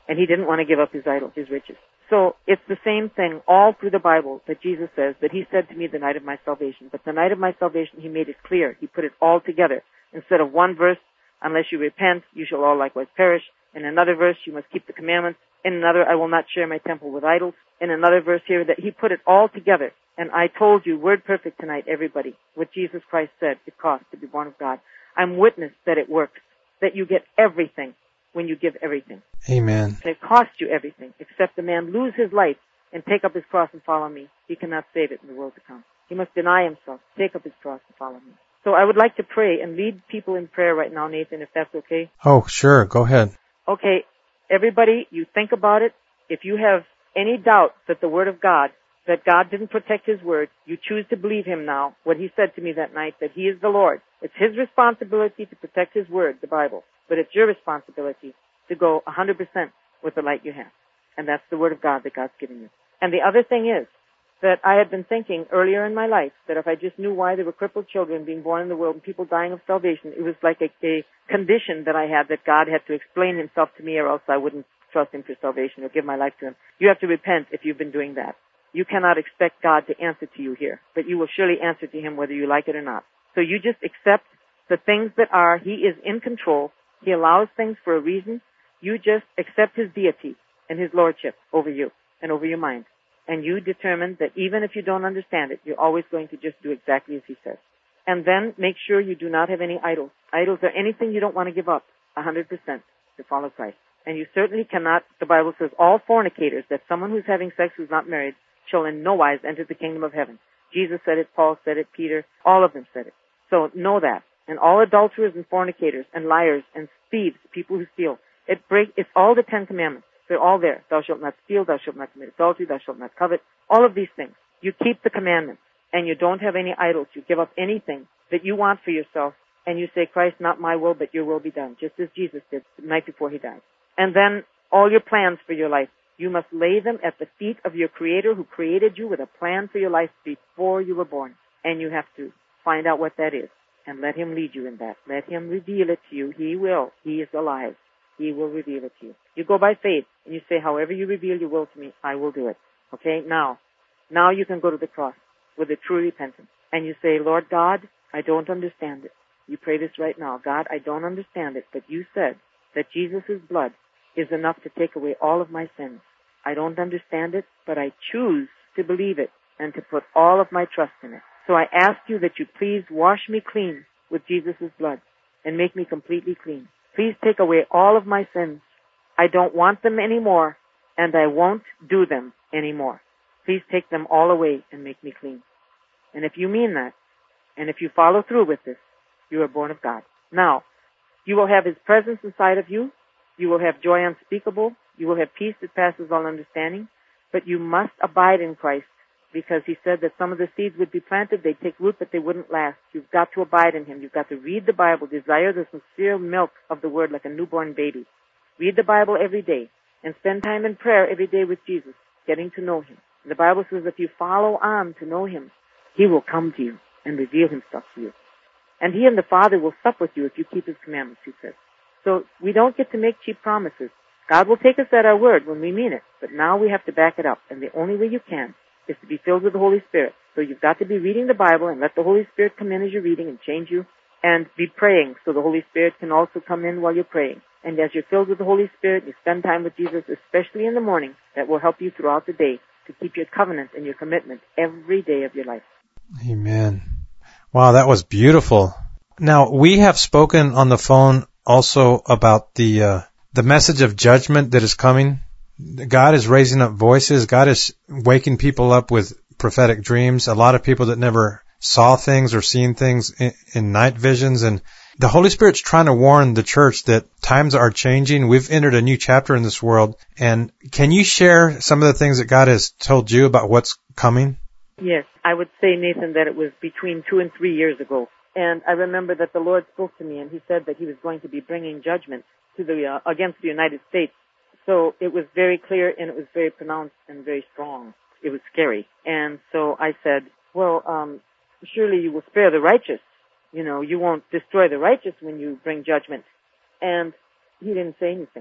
C: And he didn't want to give up his idol, his riches. So it's the same thing all through the Bible that Jesus says that he said to me the night of my salvation. But the night of my salvation, he made it clear. He put it all together. Instead of one verse, unless you repent, you shall all likewise perish. In another verse, you must keep the commandments. In another, I will not share my temple with idols. In another verse here, that he put it all together. And I told you, word perfect tonight, everybody, what Jesus Christ said it costs to be born of God. I'm witness that it works, that you get everything when you give everything.
B: Amen.
C: It costs you everything, except a man lose his life and take up his cross and follow me. He cannot save it in the world to come. He must deny himself, take up his cross and follow me. So I would like to pray and lead people in prayer right now, Nathan, if that's okay.
B: Oh, sure. Go ahead.
C: Okay, everybody, you think about it. If you have any doubt that the Word of God, that God didn't protect His Word, you choose to believe Him now, what He said to me that night, that He is the Lord. It's His responsibility to protect His Word, the Bible, but it's your responsibility to go 100% with the light you have. And that's the Word of God that God's given you. And the other thing is that I had been thinking earlier in my life that if I just knew why there were crippled children being born in the world and people dying of starvation, it was like a condition that I had that God had to explain Himself to me or else I wouldn't trust Him for salvation or give my life to Him. You have to repent if you've been doing that. You cannot expect God to answer to you here, but you will surely answer to Him whether you like it or not. So you just accept the things that are. He is in control. He allows things for a reason. You just accept His deity and His lordship over you and over your mind. And you determine that even if you don't understand it, you're always going to just do exactly as He says. And then make sure you do not have any idols. Idols are anything you don't want to give up 100% to follow Christ. And you certainly cannot, the Bible says, all fornicators, that someone who's having sex who's not married, shall in no wise enter the kingdom of heaven. Jesus said it, Paul said it, Peter, all of them said it. So know that. And all adulterers and fornicators and liars and thieves, people who steal, it's all the 10 Commandments. They're all there. Thou shalt not steal, thou shalt not commit adultery, thou shalt not covet. All of these things. You keep the commandments and you don't have any idols. You give up anything that you want for yourself and you say, Christ, not my will, but your will be done, just as Jesus did the night before He died. And then all your plans for your life, you must lay them at the feet of your Creator who created you with a plan for your life before you were born. And you have to find out what that is and let Him lead you in that. Let Him reveal it to you. He will. He is alive. He will reveal it to you. You go by faith and you say, however you reveal your will to me, I will do it. Okay? Now you can go to the cross with a true repentance. And you say, Lord God, I don't understand it. You pray this right now. God, I don't understand it, but you said that Jesus' blood is enough to take away all of my sins. I don't understand it, but I choose to believe it and to put all of my trust in it. So I ask you that you please wash me clean with Jesus' blood and make me completely clean. Please take away all of my sins. I don't want them anymore, and I won't do them anymore. Please take them all away and make me clean. And if you mean that, and if you follow through with this, you are born of God. Now, you will have His presence inside of you. You will have joy unspeakable. You will have peace that passes all understanding. But you must abide in Christ, because He said that some of the seeds would be planted, they'd take root, but they wouldn't last. You've got to abide in Him. You've got to read the Bible, desire the sincere milk of the Word like a newborn baby. Read the Bible every day and spend time in prayer every day with Jesus, getting to know Him. The Bible says if you follow on to know Him, He will come to you and reveal Himself to you. And He and the Father will sup with you if you keep His commandments, He says. So we don't get to make cheap promises. God will take us at our word when we mean it, but now we have to back it up. And the only way you can is to be filled with the Holy Spirit. So you've got to be reading the Bible and let the Holy Spirit come in as you're reading and change you, and be praying so the Holy Spirit can also come in while you're praying. And as you're filled with the Holy Spirit, you spend time with Jesus, especially in the morning. That will help you throughout the day to keep your covenant and your commitment every day of your life.
B: Amen. Wow, that was beautiful. Now, we have spoken on the phone also about the message of judgment that is coming. God is raising up voices. God is waking people up with prophetic dreams. A lot of people that never saw things or seen things in night visions. And the Holy Spirit's trying to warn the church that times are changing. We've entered a new chapter in this world. And can you share some of the things that God has told you about what's coming?
C: Yes, I would say, Nathan, that it was between 2 and 3 years ago. And I remember that the Lord spoke to me and He said that He was going to be bringing judgment to against the United States. So it was very clear and it was very pronounced and very strong. It was scary. And so I said, well, surely you will spare the righteous. You know, you won't destroy the righteous when you bring judgment. And He didn't say anything.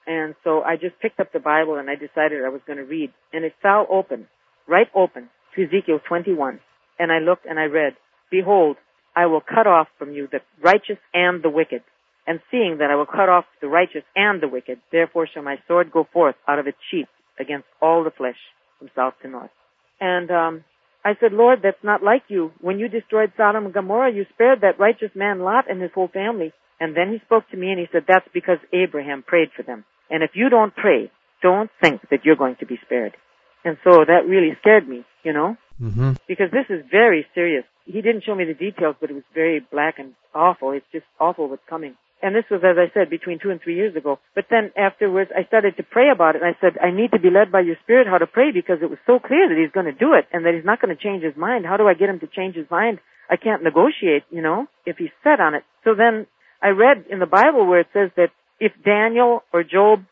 C: And so I just picked up the Bible and I decided I was going to read. And it fell open, right open, to Ezekiel 21. And I looked and I read, "Behold, I will cut off from you the righteous and the wicked. And seeing that I will cut off the righteous and the wicked, therefore shall my sword go forth out of its sheath against all the flesh from south to north." And I said, "Lord, that's not like you. When you destroyed Sodom and Gomorrah, you spared that righteous man Lot and his whole family." And then he spoke to me and he said, "That's because Abraham prayed for them. And if you don't pray, don't think that you're going to be spared." And so that really scared me, you know, because this is very serious. He didn't show me the details, but it was very black and awful. It's just awful what's coming. And this was, as I said, between 2 and 3 years ago. But then afterwards, I started to pray about it. And I said, I need to be led by your Spirit how to pray, because it was so clear that he's going to do it and that he's not going to change his mind. How do I get him to change his mind? I can't negotiate, you know, if he's set on it. So then I read in the Bible where it says that if Daniel or Job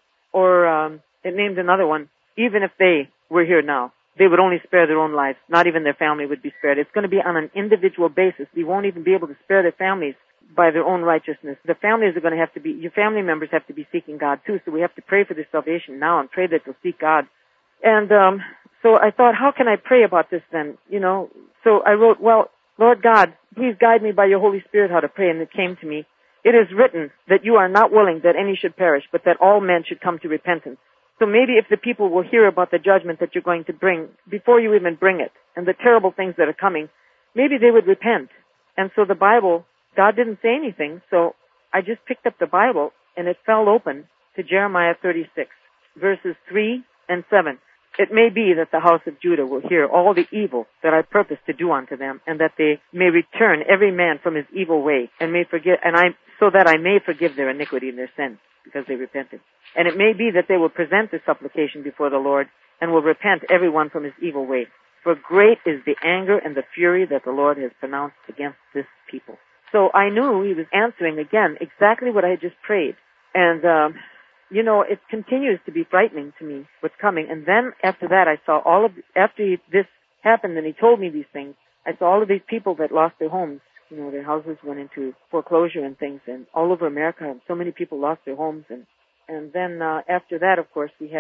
C: or it named another one, even if they were here now, they would only spare their own lives. Not even their family would be spared. It's going to be on an individual basis. They won't even be able to spare their families by their own righteousness. The families are going to have to be, your family members have to be seeking God too, so we have to pray for their salvation now and pray that they'll seek God. And so I thought, how can I pray about this then? You know, so I wrote, well, Lord God, please guide me by your Holy Spirit how to pray. And it came to me, "It is written that you are not willing that any should perish, but that all men should come to repentance." So maybe if the people will hear about the judgment that you're going to bring before you even bring it, and the terrible things that are coming, maybe they would repent. And so the Bible, God didn't say anything, so I just picked up the Bible, and it fell open to Jeremiah 36, verses 3 and 7. "It may be that the house of Judah will hear all the evil that I purpose to do unto them, and that they may return every man from his evil way, and may forget, so that I may forgive their iniquity and their sin, because they repented. And it may be that they will present their supplication before the Lord, and will repent every one from his evil way. For great is the anger and the fury that the Lord has pronounced against this people." So I knew he was answering again exactly what I had just prayed. And, you know, it continues to be frightening to me what's coming. And then after that, I saw after this happened and he told me these things, I saw all of these people that lost their homes. You know, their houses went into foreclosure and things, and all over America, so many people lost their homes. And then after that, of course, we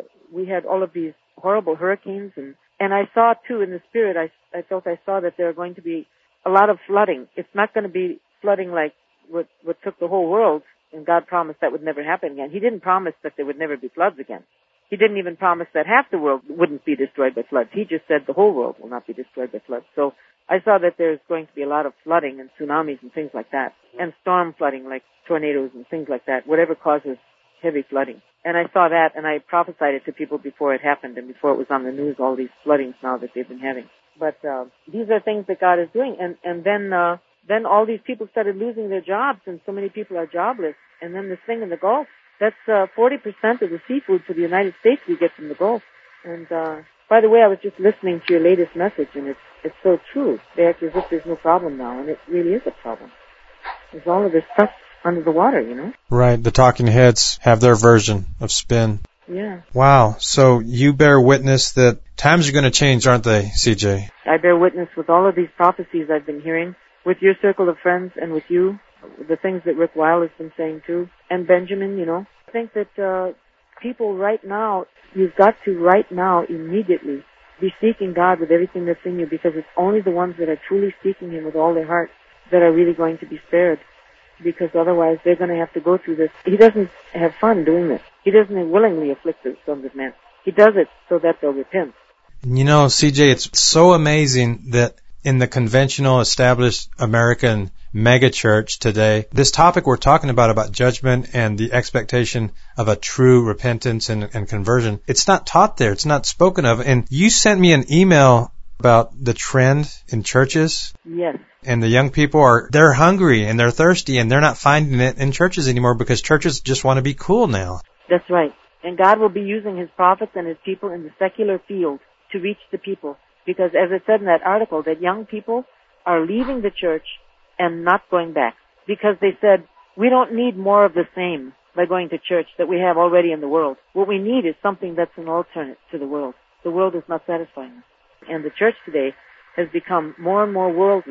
C: had all of these horrible hurricanes, and I saw too in the spirit. I felt I saw that there are going to be a lot of flooding. It's not going to be flooding like what took the whole world, and God promised that would never happen again. He didn't promise that there would never be floods again. He didn't even promise that half the world wouldn't be destroyed by floods. He just said the whole world will not be destroyed by floods. So I saw that there's going to be a lot of flooding and tsunamis and things like that, and storm flooding like tornadoes and things like that, whatever causes heavy flooding. And I saw that, and I prophesied it to people before it happened and before it was on the news, all these floodings now that they've been having. But these are things that God is doing. And then all these people started losing their jobs, and so many people are jobless. And then this thing in the Gulf, that's 40% of the seafood for the United States we get from the Gulf. And by the way, I was just listening to your latest message, and it's so true. They act as if there's no problem now, and it really is a problem. There's all of this stuff under the water, you know?
B: Right. The talking heads have their version of spin.
C: Yeah.
B: Wow. So you bear witness that times are going to change, aren't they, CJ?
C: I bear witness with all of these prophecies I've been hearing, with your circle of friends and with you, the things that Rick Weil has been saying too, and Benjamin, you know. I think that people right now, you've got to right now immediately be seeking God with everything that's in you, because it's only the ones that are truly seeking Him with all their heart that are really going to be spared. Because otherwise they're going to have to go through this. He doesn't have fun doing this. He doesn't willingly afflict the sons of men. He does it so that they'll repent.
B: You know, CJ, it's so amazing that in the conventional established American megachurch today, this topic we're talking about judgment and the expectation of a true repentance and conversion, it's not taught there. It's not spoken of. And you sent me an email about the trend in churches.
C: Yes.
B: And the young people they're hungry and they're thirsty and they're not finding it in churches anymore because churches just want to be cool now.
C: That's right. And God will be using His prophets and His people in the secular field to reach the people. Because as it said in that article, that young people are leaving the church and not going back. Because they said, we don't need more of the same by going to church that we have already in the world. What we need is something that's an alternate to the world. The world is not satisfying us. And the church today has become more and more worldly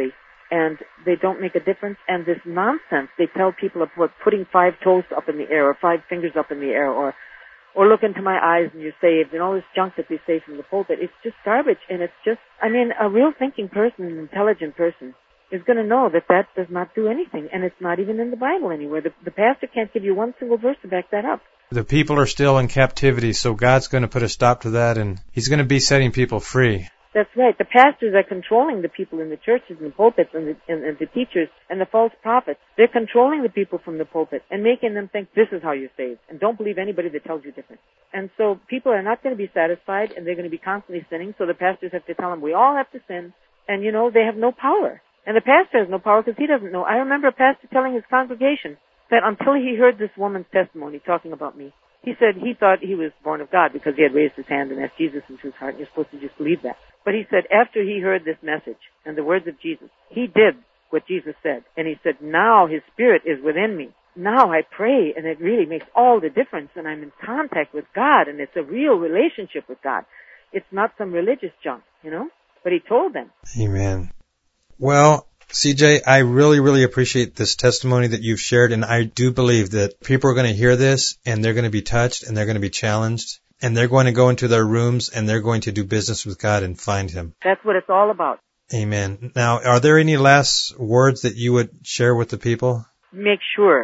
C: and they don't make a difference. And this nonsense, they tell people about putting 5 toes up in the air or 5 fingers up in the air or look into my eyes and you're saved and all this junk that they say from the pulpit. It's just garbage, and it's just, I mean, a real thinking person, an intelligent person is going to know that that does not do anything, and it's not even in the Bible anywhere. The pastor can't give you one single verse to back that up.
B: The people are still in captivity, so God's going to put a stop to that, and He's going to be setting people free.
C: That's right. The pastors are controlling the people in the churches and the pulpits and the teachers and the false prophets. They're controlling the people from the pulpit and making them think this is how you're saved, and don't believe anybody that tells you different. And so people are not going to be satisfied, and they're going to be constantly sinning, so the pastors have to tell them we all have to sin, and they have no power. And the pastor has no power because he doesn't know. I remember a pastor telling his congregation that until he heard this woman's testimony talking about me, he said he thought he was born of God because he had raised his hand and asked Jesus into his heart, and you're supposed to just believe that. But he said after he heard this message and the words of Jesus, he did what Jesus said. And he said, now his spirit is within me. Now I pray, and it really makes all the difference, and I'm in contact with God, and it's a real relationship with God. It's not some religious junk, But he told them.
B: Amen. Well, CJ, I really, really appreciate this testimony that you've shared, and I do believe that people are going to hear this, and they're going to be touched, and they're going to be challenged, and they're going to go into their rooms, and they're going to do business with God and find Him.
C: That's what it's all about.
B: Amen. Now, are there any last words that you would share with the people?
C: Make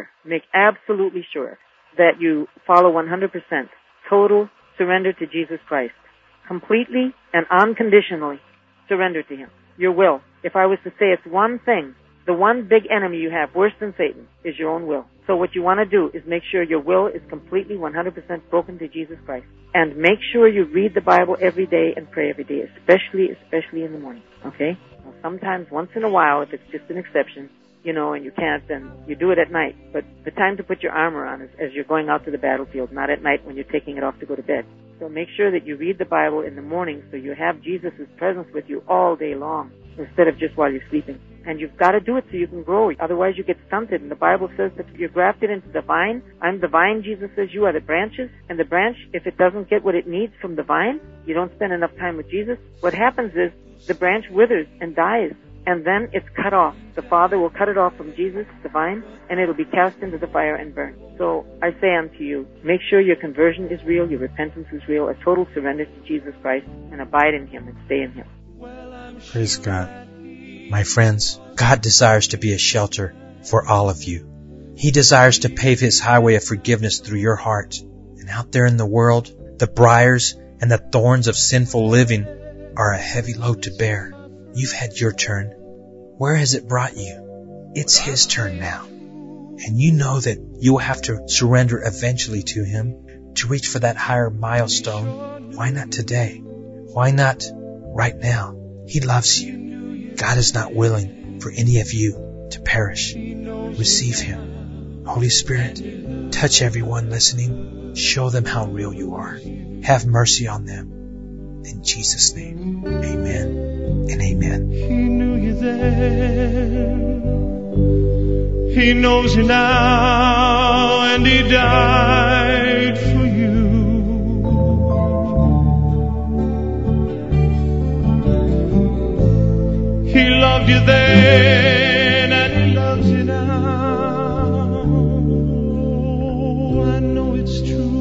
C: absolutely sure that you follow 100% total surrender to Jesus Christ. Completely and unconditionally surrender to Him. Your will. If I was to say it's one thing, the one big enemy you have, worse than Satan, is your own will. So what you want to do is make sure your will is completely 100% broken to Jesus Christ. And make sure you read the Bible every day and pray every day, especially in the morning. Okay? Now, sometimes, once in a while, if it's just an exception, and you can't, then you do it at night. But the time to put your armor on is as you're going out to the battlefield, not at night when you're taking it off to go to bed. So make sure that you read the Bible in the morning so you have Jesus' presence with you all day long instead of just while you're sleeping. And you've got to do it so you can grow. Otherwise you get stunted. And the Bible says that you're grafted into the vine. I'm the vine, Jesus says. You are the branches. And the branch, if it doesn't get what it needs from the vine, you don't spend enough time with Jesus, what happens is the branch withers and dies. And then it's cut off. The Father will cut it off from Jesus, the vine, and it'll be cast into the fire and burned. So I say unto you, make sure your conversion is real, your repentance is real, a total surrender to Jesus Christ, and abide in Him and stay in Him.
B: Praise God. My friends, God desires to be a shelter for all of you. He desires to pave His highway of forgiveness through your heart. And out there in the world, the briars and the thorns of sinful living are a heavy load to bear. You've had your turn. Where has it brought you? It's His turn now. And you know that you will have to surrender eventually to Him to reach for that higher milestone. Why not today? Why not right now? He loves you. God is not willing for any of you to perish. Receive Him. Holy Spirit, touch everyone listening. Show them how real you are. Have mercy on them. In Jesus' name, amen. And amen.
D: He knew you then. He knows you now, and He died for you. He loved you then, and He loves you now. I know it's true.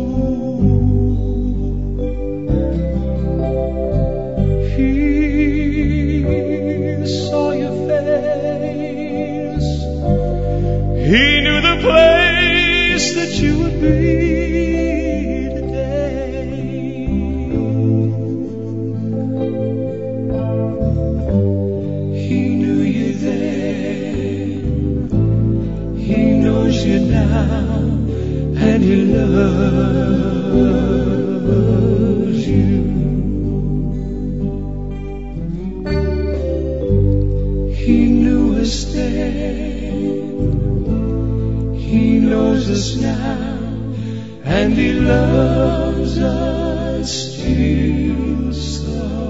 D: He knew the place that you would be today. He knew you then. He knows you now, and He loves you. He knew us then. He knows us now, and He loves us still so.